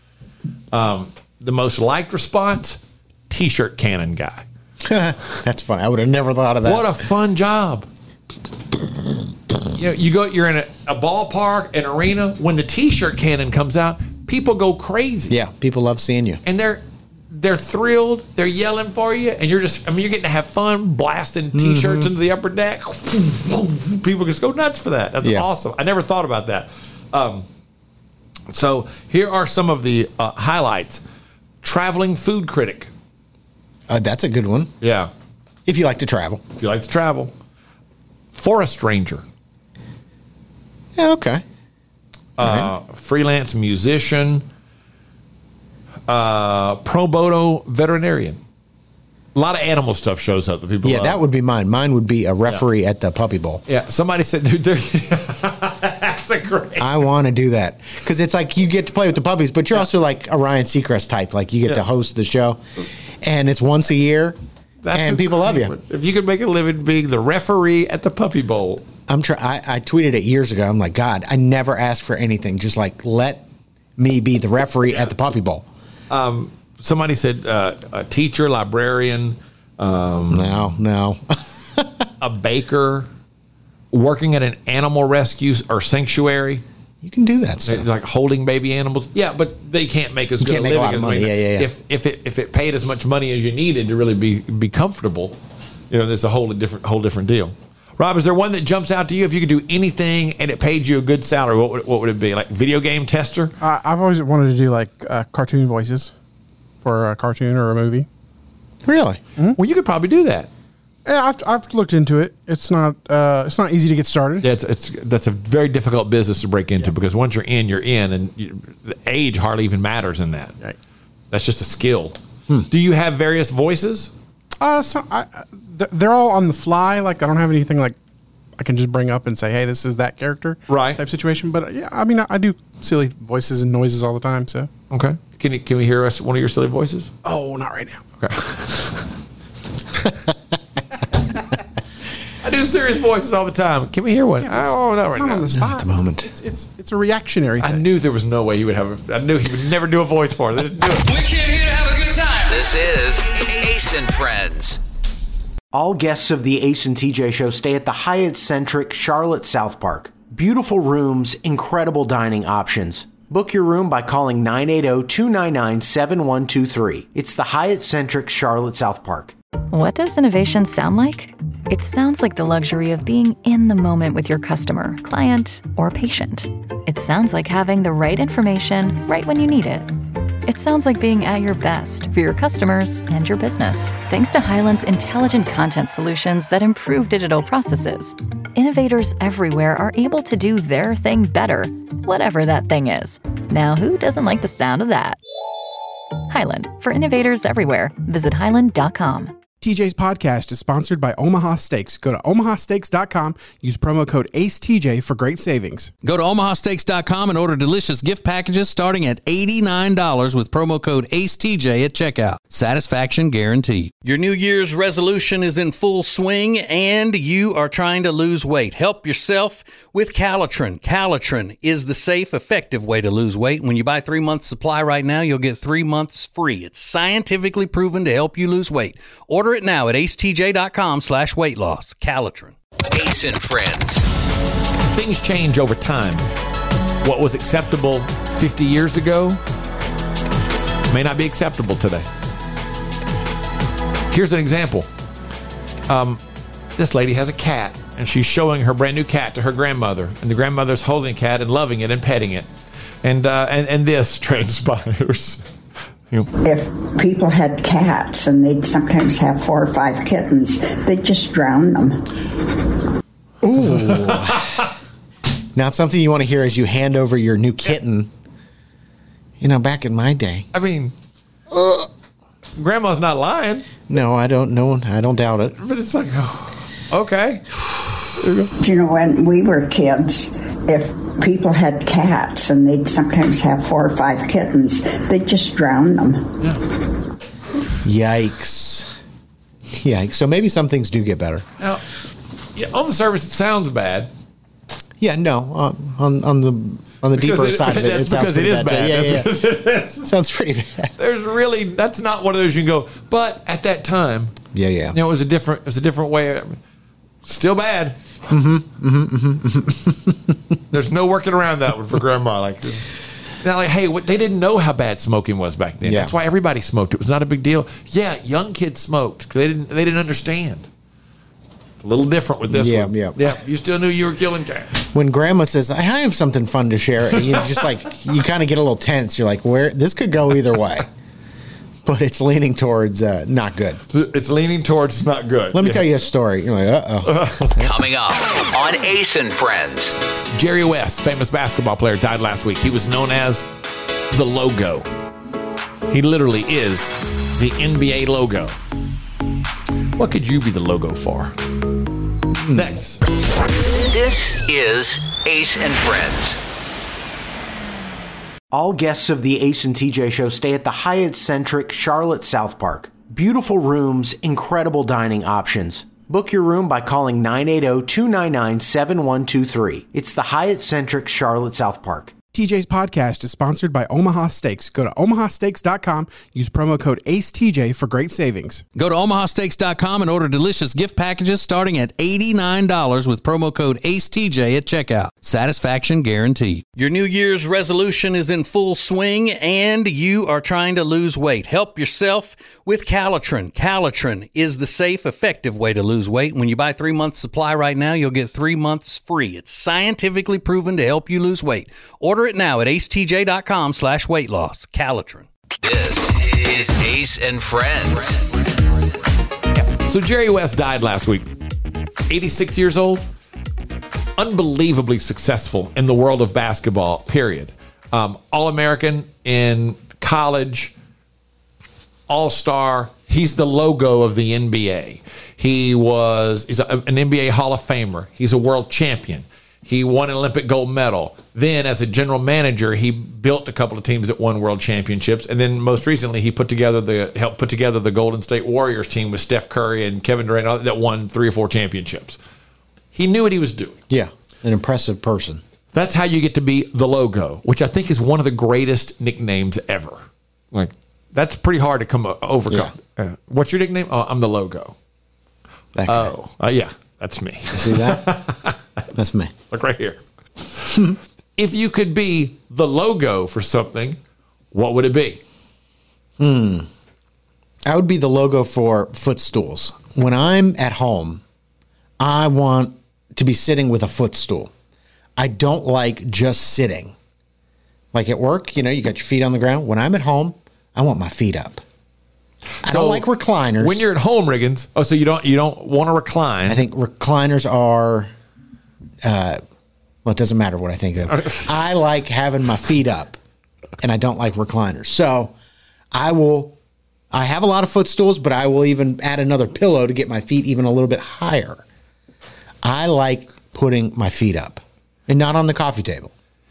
Um, the most liked response, T-shirt cannon guy. That's fun. I would have never thought of that. What a fun job. You know, you go, you're in a, a ballpark, an arena. When the T-shirt cannon comes out, people go crazy. Yeah, people love seeing you. And they're they're thrilled. They're yelling for you. And you're just, I mean, you're getting to have fun blasting T-shirts mm-hmm. into the upper deck. People just go nuts for that. That's yeah. awesome. I never thought about that. Um, so here are some of the uh, highlights. Traveling food critic. Uh, that's a good one. Yeah. If you like to travel. If you like to travel. Forest ranger. Yeah, okay. Uh, right. Freelance musician. Uh, pro bono veterinarian. A lot of animal stuff shows up that people Yeah, love. that would be mine. Mine would be a referee yeah. at the Puppy Bowl. Yeah, somebody said, dude, that's a great. I want to do that because it's like you get to play with the puppies, but you're yeah. also like a Ryan Seacrest type. Like you get yeah. to host the show, and it's once a year, that's and people love you. One. If you could make a living being the referee at the Puppy Bowl. I'm try- I, I tweeted it years ago. I'm like, God, I never asked for anything. Just like let me be the referee yeah. at the Puppy Bowl. Um, somebody said uh, a teacher, librarian. Um, no, no. A baker, working at an animal rescue or sanctuary. You can do that stuff. Like holding baby animals. Yeah, but they can't make as good a living a as money. Yeah, yeah, yeah. If if it if it paid as much money as you needed to really be be comfortable, you know, there's a whole different whole different deal. Rob, is there one that jumps out to you? If you could do anything and it paid you a good salary, what would, what would it be? Like video game tester? Uh, I've always wanted to do like uh, cartoon voices for a cartoon or a movie. Really? Mm-hmm. Well, you could probably do that. Yeah, I've, I've looked into it. It's not uh, it's not easy to get started. Yeah, it's, it's that's a very difficult business to break into yeah. because once you're in, you're in, and you, the age hardly even matters in that. Right. That's just a skill. Hmm. Do you have various voices? Uh, so I, they're all on the fly. Like I don't have anything like I can just bring up and say, "Hey, this is that character." Right. Type situation. But yeah, I mean, I, I do silly voices and noises all the time. So okay. Can you, can we hear us one of your silly voices? Oh, not right now. Okay. I do serious voices all the time. Can we hear one? Yeah, oh, not right not now. On the spot. Not at the moment. It's, it's it's a reactionary thing. I knew there was no way he would have. A, I knew he would never do a voice for it. They didn't do it. We came here to have a good time. This is Ace and Friends. All guests of the Ace and T J show stay at the Hyatt-centric Charlotte South Park. Beautiful rooms, incredible dining options. Book your room by calling nine eight zero, two nine nine, seven one two three. It's the Hyatt-centric Charlotte South Park. What does innovation sound like? It sounds like the luxury of being in the moment with your customer, client, or patient. It sounds like having the right information right when you need it. It sounds like being at your best for your customers and your business. Thanks to Hyland's intelligent content solutions that improve digital processes, innovators everywhere are able to do their thing better, whatever that thing is. Now, who doesn't like the sound of that? Hyland, for innovators everywhere. Visit hyland dot com. T J's podcast is sponsored by Omaha Steaks. Go to omaha steaks dot com. Use promo code A C E T J for great savings. Go to omaha steaks dot com and order delicious gift packages starting at eighty-nine dollars with promo code A C E T J at checkout. Satisfaction guaranteed. Your New Year's resolution is in full swing and you are trying to lose weight. Help yourself with Calitrin. Calitrin is the safe, effective way to lose weight. When you buy three months supply right now, you'll get three months free. It's scientifically proven to help you lose weight. Order it now at A C E T J dot com slash weight loss. Calitrin. Ace and Friends. Things change over time. What was acceptable fifty years ago may not be acceptable today. Here's an example. Um, this lady has a cat, and she's showing her brand new cat to her grandmother, and the grandmother's holding the cat and loving it and petting it. And uh, and, and this transpires. If people had cats and they'd sometimes have four or five kittens, they'd just drown them. Ooh. Now, it's something you want to hear as you hand over your new kitten. You know, back in my day. I mean, uh, Grandma's not lying. No, I don't know. I don't doubt it. But it's like, oh, okay. You know, when we were kids, if people had cats and they'd sometimes have four or five kittens, they'd just drown them. Yeah. Yikes. Yikes. So maybe some things do get better. Now, yeah, on the surface, it sounds bad. Yeah, no. On on, on the on the because deeper it, side of it, that's it sounds because it is bad. bad. Yeah, yeah, that's yeah. because it is. Sounds pretty bad. There's really that's not one of those you can go. But at that time, yeah, yeah, you know, it was a different. It was a different way. Still bad. Mm-hmm, mm-hmm, mm-hmm. There's no working around that one for Grandma. Like, now, like, hey, what, they didn't know how bad smoking was back then. Yeah. That's why everybody smoked. It was not a big deal. Yeah, young kids smoked because they didn't. They didn't understand. It's a little different with this yeah, one. Yeah, yeah. You still knew you were killing cats. When Grandma says, "I have something fun to share," you just like you kind of get a little tense. You're like, "Where this could go either way." But it's leaning towards uh, not good. It's leaning towards not good. Let me yeah. tell you a story. You're like, uh-oh. Coming up on Ace and Friends. Jerry West, famous basketball player, died last week. He was known as the logo. He literally is the N B A logo. What could you be the logo for? Next. This is Ace and Friends. All guests of the Ace and T J show stay at the Hyatt-centric Charlotte South Park. Beautiful rooms, incredible dining options. Book your room by calling nine eight zero, two nine nine, seven one two three. It's the Hyatt-centric Charlotte South Park. T J's podcast is sponsored by Omaha Steaks. Go to omaha steaks dot com. Use promo code A C E T J for great savings. Go to omaha steaks dot com and order delicious gift packages starting at eighty-nine dollars with promo code A C E T J at checkout. Satisfaction guaranteed. Your New Year's resolution is in full swing and you are trying to lose weight. Help yourself with Calitrin. Calitrin is the safe, effective way to lose weight. When you buy three months supply right now, you'll get three months free. It's scientifically proven to help you lose weight. Order it now at A C E T J dot com slash weight loss. Calitrin. This is Ace and Friends. So Jerry West died last week. eighty-six years old. Unbelievably successful in the world of basketball, period. Um, All-American in college. All-star. He's the logo of the N B A. He was he's a, an N B A Hall of Famer. He's a world champion. He won an Olympic gold medal. Then, as a general manager, he built a couple of teams that won world championships. And then, most recently, he put together the helped put together the Golden State Warriors team with Steph Curry and Kevin Durant that won three or four championships. He knew what he was doing. Yeah, an impressive person. That's how you get to be the logo, which I think is one of the greatest nicknames ever. Like that's pretty hard to come overcome. Yeah. Uh, what's your nickname? Oh, I'm the logo. That guy. Oh, uh, yeah, that's me. See that? That's me. Look right here. If you could be the logo for something, what would it be? Hmm. I would be the logo for footstools. When I'm at home, I want to be sitting with a footstool. I don't like just sitting. Like at work, you know, you got your feet on the ground. When I'm at home, I want my feet up. I So, don't like recliners. When you're at home, Riggins, oh, so you don't you don't want to recline. I think recliners are, uh, well, it doesn't matter what I think of them. I like having my feet up, and I don't like recliners. So I will, I have a lot of footstools, but I will even add another pillow to get my feet even a little bit higher. I like putting my feet up and not on the coffee table.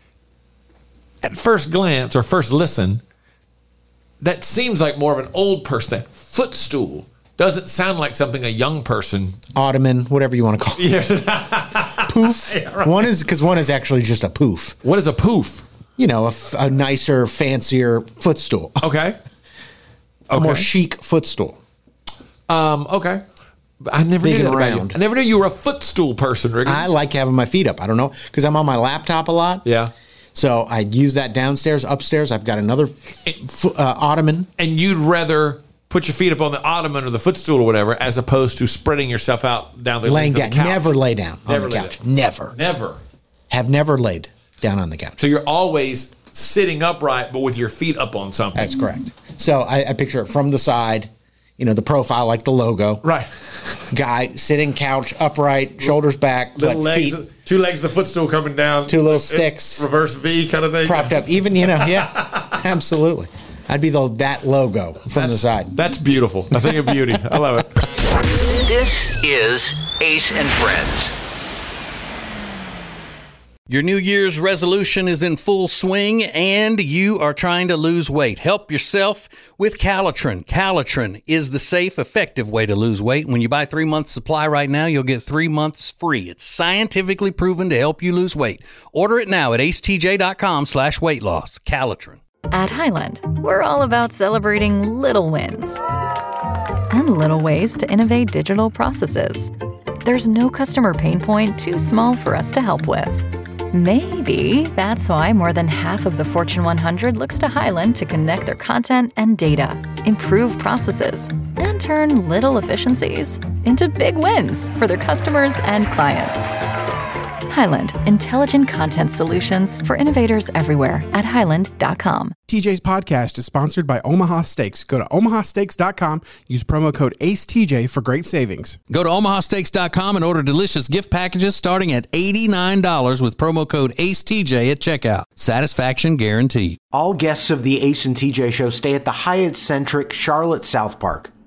At first glance or first listen, that seems like more of an old person. Footstool doesn't sound like something a young person. Ottoman, whatever you want to call it. Yeah. Poof. Yeah, right. One is because one is actually just a poof. What is a poof? You know, a, f- a nicer, fancier footstool. Okay. A Okay. more chic footstool. Um. Okay. I never Big knew and that about you. round. I never knew you were a footstool person, Riggins. I like having my feet up. I don't know, because I'm on my laptop a lot. Yeah. So I use that downstairs. Upstairs, I've got another f- uh, ottoman. And you'd rather put your feet up on the ottoman or the footstool or whatever, as opposed to spreading yourself out down the Laying length down. of the couch. Never lay down Never on the lay couch. down. Never. Never. Have never laid down on the couch. So you're always sitting upright, but with your feet up on something. That's correct. So I, I picture it from the side, you know, the profile like the logo. Right. Guy sitting couch upright, shoulders back, Little but legs, feet two legs of the footstool coming down. Two little sticks. Reverse V kind of thing. propped up. Even, you know, yeah, absolutely. I'd be the that logo from the side. That's beautiful. A thing of beauty. I love it. This is Ace and Friends. Your New Year's resolution is in full swing and you are trying to lose weight. Help yourself with Calitrin. Calitrin is the safe, effective way to lose weight. When you buy three months supply right now, you'll get three months free. It's scientifically proven to help you lose weight. Order it now at A C E T J dot com slash weight loss. Calitrin. At Highland, we're all about celebrating little wins and little ways to innovate digital processes. There's no customer pain point too small for us to help with. Maybe that's why more than half of the Fortune one hundred looks to Highland to connect their content and data, improve processes, and turn little efficiencies into big wins for their customers and clients. Highland, intelligent content solutions for innovators everywhere at highland dot com. T J's podcast is sponsored by Omaha Steaks. Go to omaha steaks dot com. Use promo code A C E T J for great savings. Go to omaha steaks dot com and order delicious gift packages starting at eighty-nine dollars with promo code A C E T J at checkout. Satisfaction guaranteed. All guests of the Ace and T J show stay at the Hyatt-centric Charlotte South Park.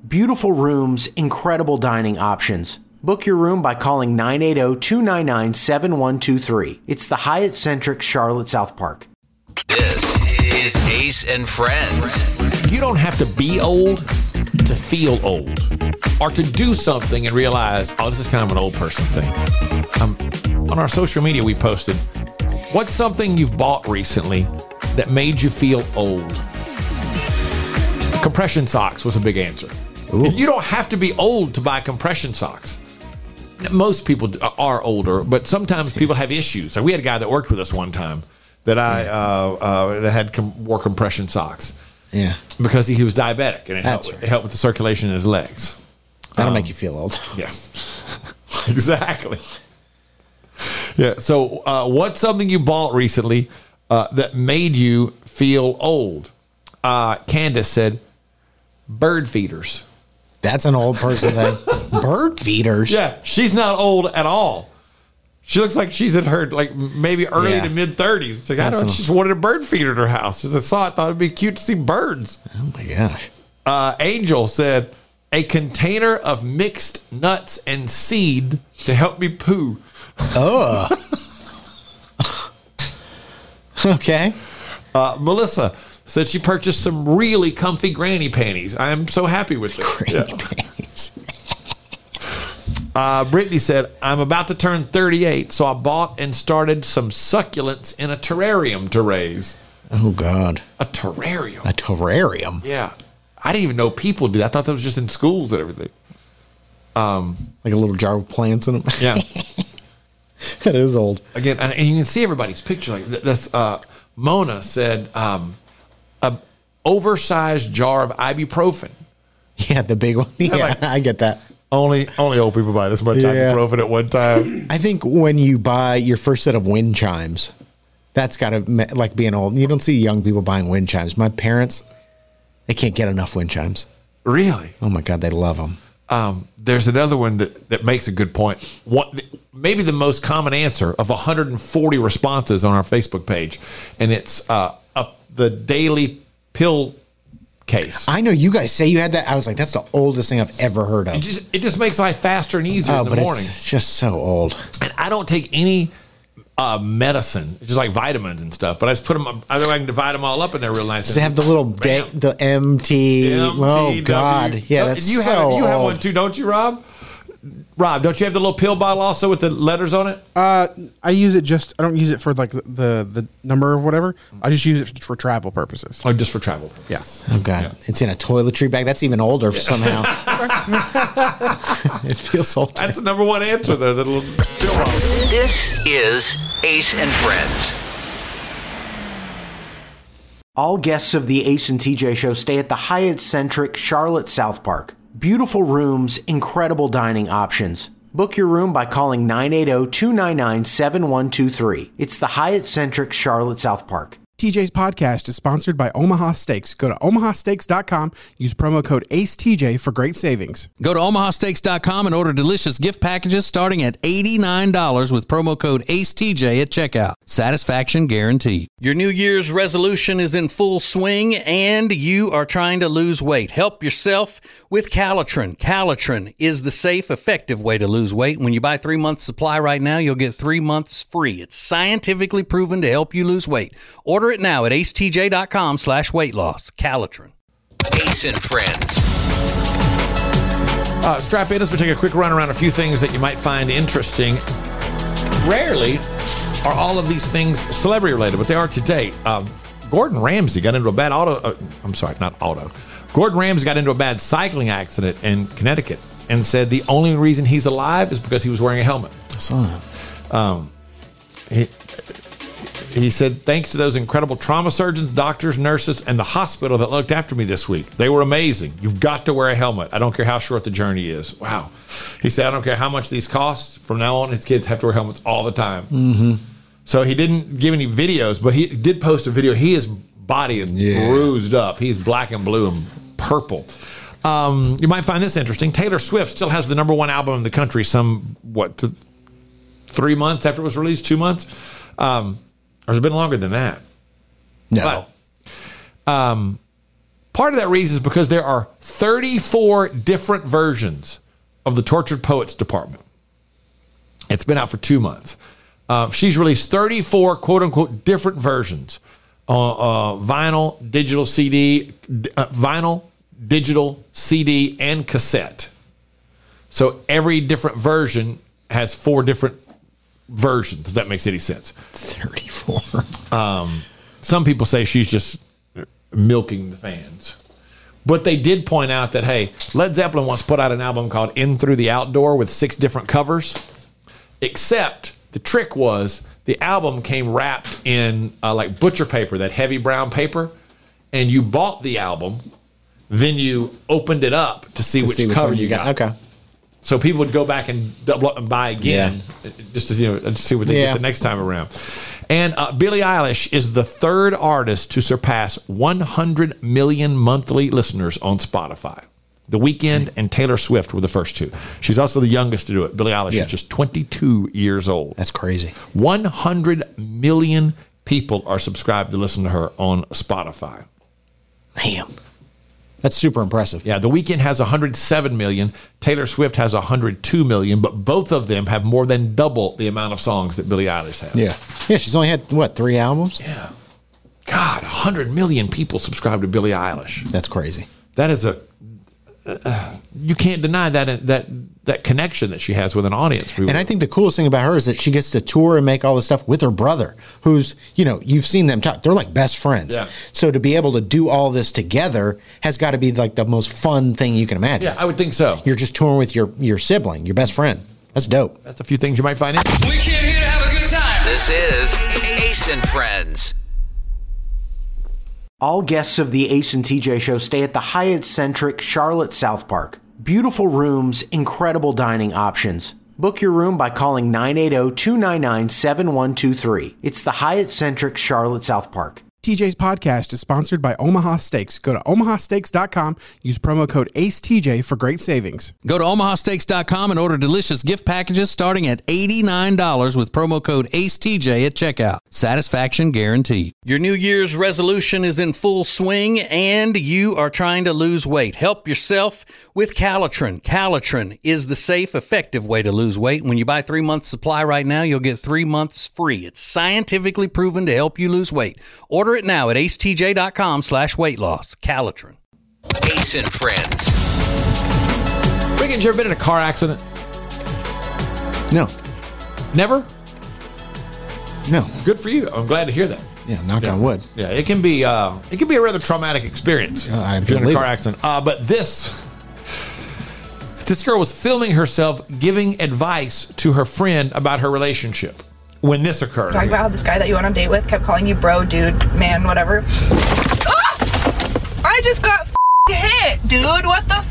Beautiful rooms, incredible dining options. Book your room by calling nine eight zero, two nine nine, seven one two three. It's the Hyatt Centric Charlotte South Park. This is Ace and Friends. You don't have to be old to feel old or to do something and realize, oh, this is kind of an old person thing. Um, on our social media, we posted, what's something you've bought recently that made you feel old? Compression socks was a big answer. Ooh. You don't have to be old to buy compression socks. Most people are older, but sometimes people have issues. Like we had a guy that worked with us one time that I uh, uh, that had com- wore compression socks. Yeah, because he, he was diabetic, and it helped, right. it helped with the circulation in his legs. That'll um, make you feel old. Yeah, exactly. Yeah. So, uh, what's something you bought recently uh, that made you feel old? Uh, Candace said, bird feeders. That's an old person thing. Bird feeders? Yeah, she's not old at all. She looks like she's in her, like, maybe early yeah. to mid-thirties. Like, I don't know, she just wanted a bird feeder at her house. As I saw it, thought it'd be cute to see birds. Oh, my gosh. Uh, Angel said, a container of mixed nuts and seed to help me poo. Oh. Okay. Uh, Melissa said she purchased some really comfy granny panties. I am so happy with it. Granny yeah. panties. uh, Brittany said, I'm about to turn thirty-eight, so I bought and started some succulents in a terrarium to raise. Oh, God. A terrarium? A terrarium? Yeah. I didn't even know people do that. I thought that was just in schools and everything. Um, Like a little jar with plants in them? Yeah. That is old. Again, and you can see everybody's picture. Like this, uh, Mona said, um, a oversized jar of ibuprofen. Yeah, the big one. Yeah, like, I get that. Only only old people buy this much Yeah. ibuprofen at one time. I think when you buy your first set of wind chimes, that's got to, like being old. You don't see young people buying wind chimes. My parents, they can't get enough wind chimes. Really? Oh, my God, they love them. Um, there's another one that, that makes a good point. What, maybe the most common answer of one hundred forty responses on our Facebook page, and it's uh, up the daily pill case. I know you guys say you had that. I was like, that's the oldest thing I've ever heard of. It just, it just makes life faster and easier oh, in the but morning. It's just so old. And I don't take any uh, medicine, just like vitamins and stuff, but I just put them, I think I can divide them all up and they're real nice. Does it have the little, da- the M T? Oh, God. Yeah, that's you so have, You have old. one too, don't you, Rob? Rob, don't you have the little pill bottle also with the letters on it? Uh, I use it just. I don't use it for like the the, the number or whatever. I just use it for travel purposes. Oh, just for travel purposes. Yes. Oh, God. Yeah. It's in a toiletry bag. That's even older somehow. It feels old. That's the number one answer there. The little pill bottle. This is Ace and Friends. All guests of the Ace and T J show stay at the Hyatt Centric Charlotte South Park. Beautiful rooms, incredible dining options. Book your room by calling nine eight zero, two nine nine, seven one two three. It's the Hyatt Centric Charlotte South Park. T J's podcast is sponsored by Omaha Steaks. Go to omaha steaks dot com. Use promo code A C E T J for great savings. Go to omaha steaks dot com and order delicious gift packages starting at eighty-nine dollars with promo code A C E T J at checkout. Satisfaction guaranteed. Your New Year's resolution is in full swing and you are trying to lose weight. Help yourself with Calitrin. Calitrin is the safe, effective way to lose weight. When you buy three months supply right now, you'll get three months free. It's scientifically proven to help you lose weight. Order it now at A C E T J dot com slash weight loss. Calitrin. Ace and Friends. Uh, strap in as we take a quick run around a few things that you might find interesting. Rarely are all of these things celebrity related, but they are today. Um, Gordon Ramsay got into a bad auto. Uh, I'm sorry, not auto. Gordon Ramsay got into a bad cycling accident in Connecticut and said the only reason he's alive is because he was wearing a helmet. I saw that. Um, he, he said, thanks to those incredible trauma surgeons, doctors, nurses, and the hospital that looked after me this week. They were amazing. You've got to wear a helmet. I don't care how short the journey is. Wow. He said, I don't care how much these cost. From now on, his kids have to wear helmets all the time. Mm-hmm. So he didn't give any videos, but he did post a video. His body is yeah. bruised up. He's black and blue and purple. Um, you might find this interesting. Taylor Swift still has the number one album in the country some, what, th- three months after it was released? Two months? Um, or has it been longer than that? No. But, um, Part of that reason is because there are thirty-four different versions of the Tortured Poets Department. It's been out for two months. Uh, she's released thirty-four quote-unquote different versions. Uh, uh, vinyl, digital C D, uh, vinyl, digital, C D, and cassette. So every different version has four different versions, if that makes any sense. thirty-four. Um, some people say she's just milking the fans. But they did point out that, hey, Led Zeppelin once put out an album called In Through the Outdoor with six different covers, except the trick was the album came wrapped in uh, like butcher paper, that heavy brown paper, and you bought the album, then you opened it up to see To which see which cover one you you got. got. Okay. So people would go back and double up and buy again, Yeah. just to, you know, to see what they Yeah. get the next time around. And uh, Billie Eilish is the third artist to surpass one hundred million monthly listeners on Spotify. The Weeknd and Taylor Swift were the first two. She's also the youngest to do it. Billie Eilish Yeah. is just twenty-two years old. That's crazy. one hundred million people are subscribed to listen to her on Spotify. Damn. That's super impressive. Yeah, The Weeknd has one hundred seven million. Taylor Swift has one hundred two million, but both of them have more than double the amount of songs that Billie Eilish has. Yeah. Yeah, she's only had, what, three albums? Yeah. God, one hundred million people subscribe to Billie Eilish. That's crazy. That is a... Uh, you can't deny that that that connection that she has with an audience. And I think the coolest thing about her is that she gets to tour and make all this stuff with her brother, who's, you know, you've seen them talk. They're like best friends. Yeah. So to be able to do all this together has got to be like the most fun thing you can imagine. Yeah, I would think so. You're just touring with your, your sibling, your best friend. That's dope. That's a few things you might find interesting. We came here to have a good time. This is Ace and Friends. All guests of the Ace and T J show stay at the Hyatt-centric Charlotte South Park. Beautiful rooms, incredible dining options. Book your room by calling nine eight zero, two nine nine, seven one two three. It's the Hyatt-centric Charlotte South Park. T J's podcast is sponsored by Omaha Steaks. Go to omaha steaks dot com. Use promo code A C E T J for great savings. Go to omaha steaks dot com and order delicious gift packages starting at eighty-nine dollars with promo code A C E T J at checkout. Satisfaction guaranteed. Your New Year's resolution is in full swing and you are trying to lose weight. Help yourself with Calitrin. Calitrin is the safe, effective way to lose weight. When you buy three months supply right now, you'll get three months free. It's scientifically proven to help you lose weight. Order it now at A C E T J dot com slash weight loss. Calitrin. Ace and Friends. Rick, you ever been in a car accident? No. Never? No. Good for you. I'm glad to hear that. Yeah, knock Yeah. on wood. Yeah, it can be uh, it can be a rather traumatic experience Uh, I if you're in a believe car it. accident. Uh, but this this girl was filming herself giving advice to her friend about her relationship when this occurred. Talking about how this guy that you went on a date with kept calling you bro, dude, man, whatever. Ah! I just got f- hit, dude. What the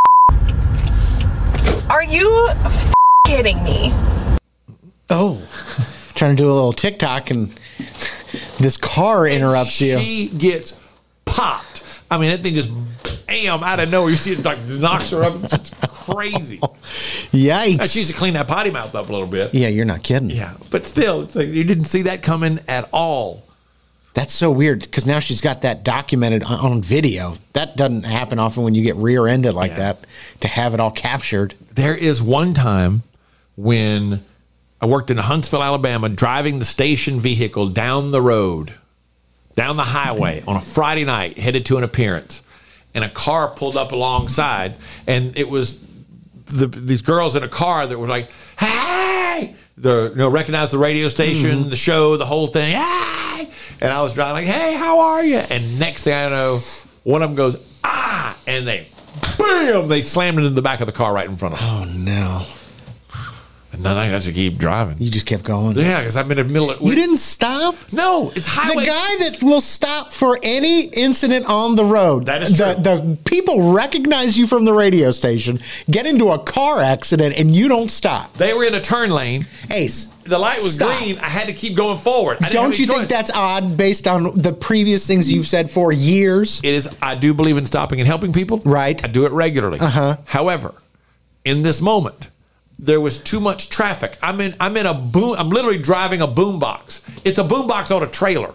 f- Are you f- kidding me? Oh. Trying to do a little TikTok and this car interrupts you. She gets popped. I mean, that thing just bam out of nowhere. You see it like knocks her up. It's crazy. Yikes. Now, she needs to clean that potty mouth up a little bit. Yeah, you're not kidding. Yeah, but still, it's like you didn't see that coming at all. That's so weird because now she's got that documented on, on video. That doesn't happen often when you get rear-ended like Yeah. that, to have it all captured. There is one time when I worked in Huntsville, Alabama, driving the station vehicle down the road, down the highway on a Friday night, headed to an appearance. And a car pulled up alongside, and it was the, these girls in a car that were like, hey! The, you know, recognize the radio station, mm-hmm. the show, the whole thing, hey! And I was driving like, hey, how are you? And next thing I know, one of them goes, ah! And they, bam! They slammed it in the back of the car right in front of them. Oh, no. And then I got to keep driving. You just kept going. Yeah, because I'm in the middle of... You didn't stop? No, it's highway. The guy that will stop for any incident on the road. That is true. The, the people recognize you from the radio station, get into a car accident, and you don't stop. They were in a turn lane. Ace. The light was stop. green. I had to keep going forward. I didn't have Don't any you choice. think that's odd based on the previous things you've said for years? It is. I do believe in stopping and helping people. Right. I do it regularly. Uh-huh. However, in this moment, there was too much traffic. I'm in I'm in a boom I'm literally driving a boombox. It's a boombox on a trailer.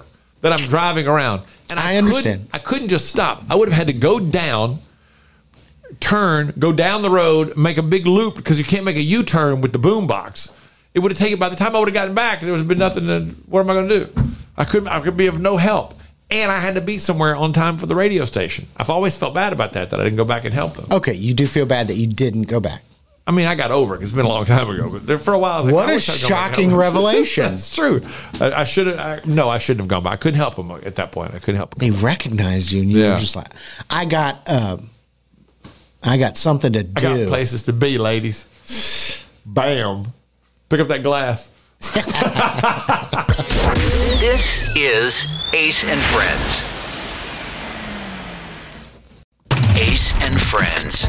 that I'm driving around. And I, I understand. Couldn't, I couldn't just stop. I would have had to go down, turn, go down the road, make a big loop because you can't make a U-turn with the boom box. It would have taken, by the time I would have gotten back, there would have been nothing to, what am I going to do? I couldn't, I could be of no help. And I had to be somewhere on time for the radio station. I've always felt bad about that, that I didn't go back and help them. Okay, you do feel bad that you didn't go back. I mean, I got over it. It's been a long time ago, but there, for a while, I was like, what I a wish I'd gone back and shocking helped them. revelation! That's true. I, I should have. No, I shouldn't have gone back. I couldn't help them at that point. I couldn't help them. They recognized you, and you Yeah. were just like, "I got, uh, I got something to I do." got places to be, ladies. Bam! Pick up that glass. This is Ace and Friends. Ace and Friends.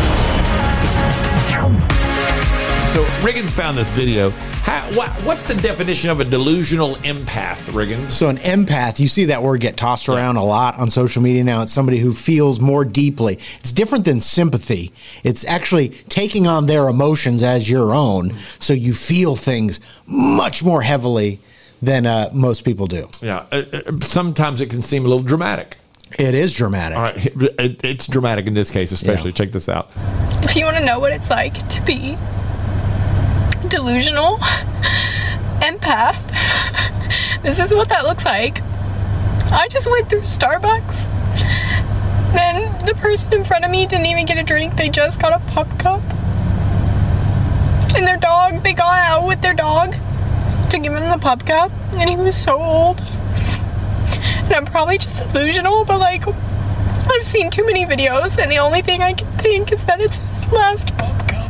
So Riggins found this video. How, what, what's the definition of a delusional empath, Riggins? So an empath, you see that word get tossed around a lot on social media now. It's somebody who feels more deeply. It's different than sympathy. It's actually taking on their emotions as your own, so you feel things much more heavily than uh, most people do. Yeah, uh, uh, sometimes it can seem a little dramatic. It is dramatic. All right, it, it's dramatic in this case, especially. Yeah. Check this out. If you want to know what it's like to be delusional empath, this is what that looks like. I just went through Starbucks. Then the person in front of me didn't even get a drink. They just got a pop cup. And their dog, they got out with their dog to give him the pop cup. And he was so old. And I'm probably just delusional, but like, I've seen too many videos, and the only thing I can think is that it's his last pop cup.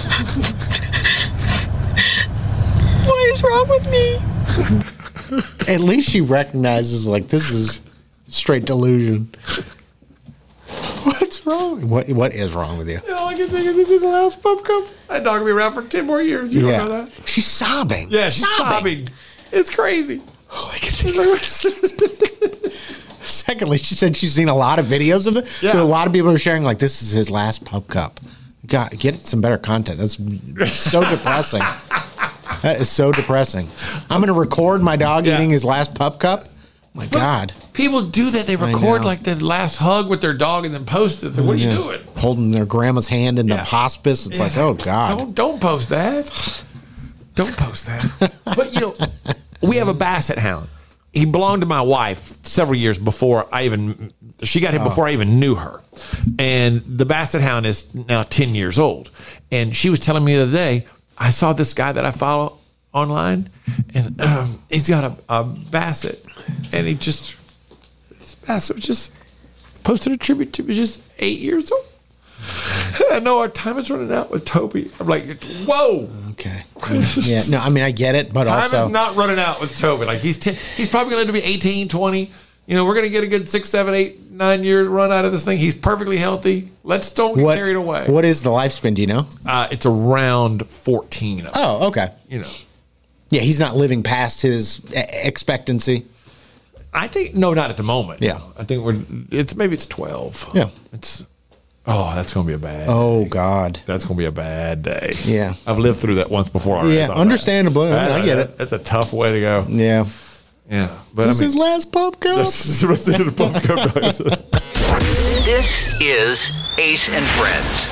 What is wrong with me? At least she recognizes, like, this is straight delusion. What's wrong? What What is wrong with you? You know, all I can think is this is the last pop cup. That dog will be around for ten more years. You Yeah. don't know that? She's sobbing. Yeah, she's sobbing. sobbing. It's crazy. Oh, I can think Secondly, she said she's seen a lot of videos of it. Yeah. So a lot of people are sharing, like, this is his last pub cup. God, get some better content. That's so depressing. That is so depressing. I'm going to record my dog Yeah. eating his last pup cup. My But God. People do that. They I record know. like the last hug with their dog and then post it. So what are you Yeah. doing? Holding their grandma's hand in the Yeah. hospice. It's Yeah. like, oh, God. Don't don't post that. Don't post that. But you know, we have a basset hound. He belonged to my wife several years before I even. She got him before I even knew her, and the basset hound is now ten years old. And she was telling me the other day, I saw this guy that I follow online, and um, he's got a, a basset, and he just this basset was just posted a tribute to me, just eight years old. I know our time is running out with Toby. I'm like, whoa. Okay. Yeah. No, I mean, I get it, but Time also. is not running out with Toby. Like he's ten, he's probably going to be eighteen, twenty. You know, we're going to get a good six, seven, eight, nine year run out of this thing. He's perfectly healthy. Let's don't get what, carried away. What is the lifespan? Do you know? Uh, it's around fourteen. Oh, okay. You know, Yeah, he's not living past his e- expectancy. I think no, not at the moment. Yeah. I think we're. It's maybe it's twelve. Yeah. It's. Oh, that's going to be a bad. Oh, God. That's going to be a bad day. Yeah. I've lived through that once before. already. Yeah, It's all understandable. bad. I get it. That's a tough way to go. Yeah. Yeah, but This I mean, is last pub cup. this is the pop cup, guys. This is Ace and Friends.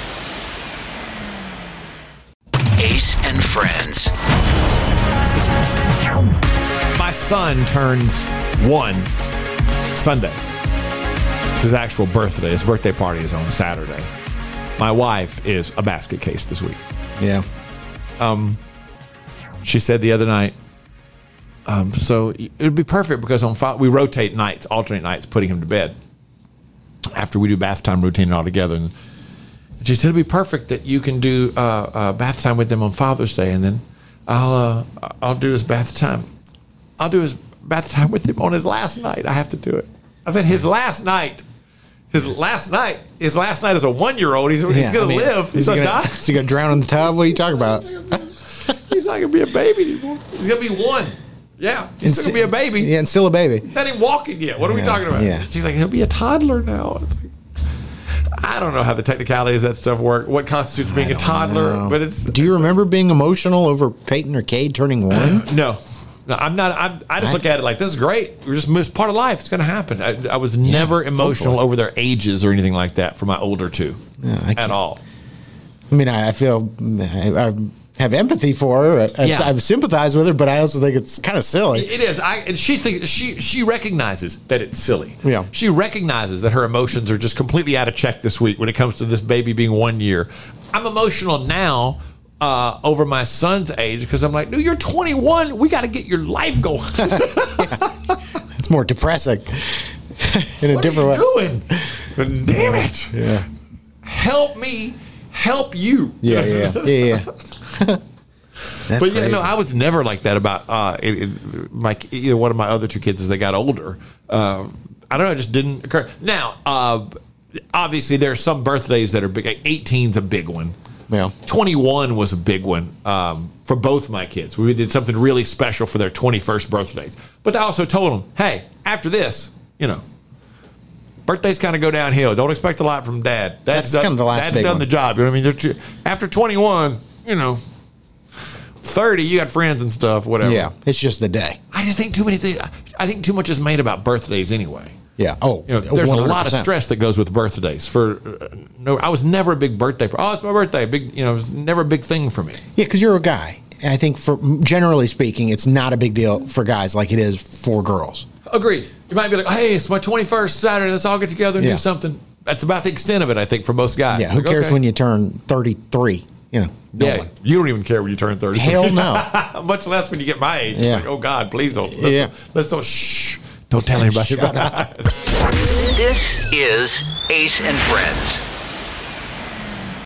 Ace and Friends. My son turns one Sunday. It's his actual birthday. His birthday party is on Saturday. My wife is a basket case this week. Yeah. Um, she said the other night, um, so it would be perfect because on fi- we rotate nights, alternate nights, putting him to bed after we do bath time routine all together. And she said it'd be perfect that you can do uh, uh, bath time with them on Father's Day, and then I'll uh, I'll do his bath time. I'll do his bath time with him on his last night. I have to do it. I said his last night. His last night. His last night as a one-year-old. He's, he's Yeah, going I mean, to live. He's, Is he going to gonna- die. Is he going to drown in the tub? What are you talking about? He's not going to be a baby anymore. He's going to be one. Yeah. He's still going to be a baby. Yeah, and still a baby. He's not even walking yet. What are we Yeah, talking about? yeah. She's like, he'll be a toddler now. It's like, I don't know how the technicalities of that stuff work. What constitutes being a toddler? know. But it's Do you remember being emotional over Peyton or Cade turning one? no. No, I'm not. I'm, I just look at it like this is great. We're just it's part of life. It's going to happen. I, I was yeah, never emotional hopefully. over their ages or anything like that for my older two yeah, I at all. I mean, I, I feel I, I have empathy for her. I, yeah. I sympathize with her, but I also think it's kind of silly. It is. I and she thinks she she recognizes that it's silly. Yeah. She recognizes that her emotions are just completely out of check this week when it comes to this baby being one year. I'm emotional now. Uh, over my son's age because I'm like, dude, you're twenty-one. We got to get your life going. yeah. It's more depressing in a what different are you way. Doing? Damn it! Yeah. Help me, help you. Yeah, yeah, yeah. yeah. but yeah, crazy. no, I was never like that about uh, it, it, my either one of my other two kids as they got older. Uh, I don't know, it just didn't occur. Now, uh, obviously, there are some birthdays that are big. Like eighteen's a big one. Yeah. twenty-one was a big one um, for both my kids. We did something really special for their twenty-first birthdays. But I also told them, hey, after this, you know, birthdays kind of go downhill. Don't expect a lot from dad. Dad's That's done, kind of the last Dad's big done one. the job. You know what I mean? After twenty-one, you know, thirty, you got friends and stuff, whatever. Yeah, it's just the day. I just think too many things. I think too much is made about birthdays anyway. Yeah. Oh, you know, there's one hundred percent. a lot of stress that goes with birthdays. For uh, no, I was never a big birthday. Oh, it's my birthday. Big, you know, it was never a big thing for me. Yeah, because you're a guy. And I think, for generally speaking, it's not a big deal for guys like it is for girls. Agreed. You might be like, hey, it's my twenty-first Saturday. Let's all get together and yeah. do something. That's about the extent of it, I think, for most guys. Yeah. Who like, cares okay. when you turn thirty-three? You know. No yeah. one. You don't even care when you turn thirty. Hell no. Much less when you get my age. Yeah. It's like, oh God, please don't. Let's, yeah. don't, let's don't. Shh. Don't tell anybody Shut about up. that. This is Ace and Friends.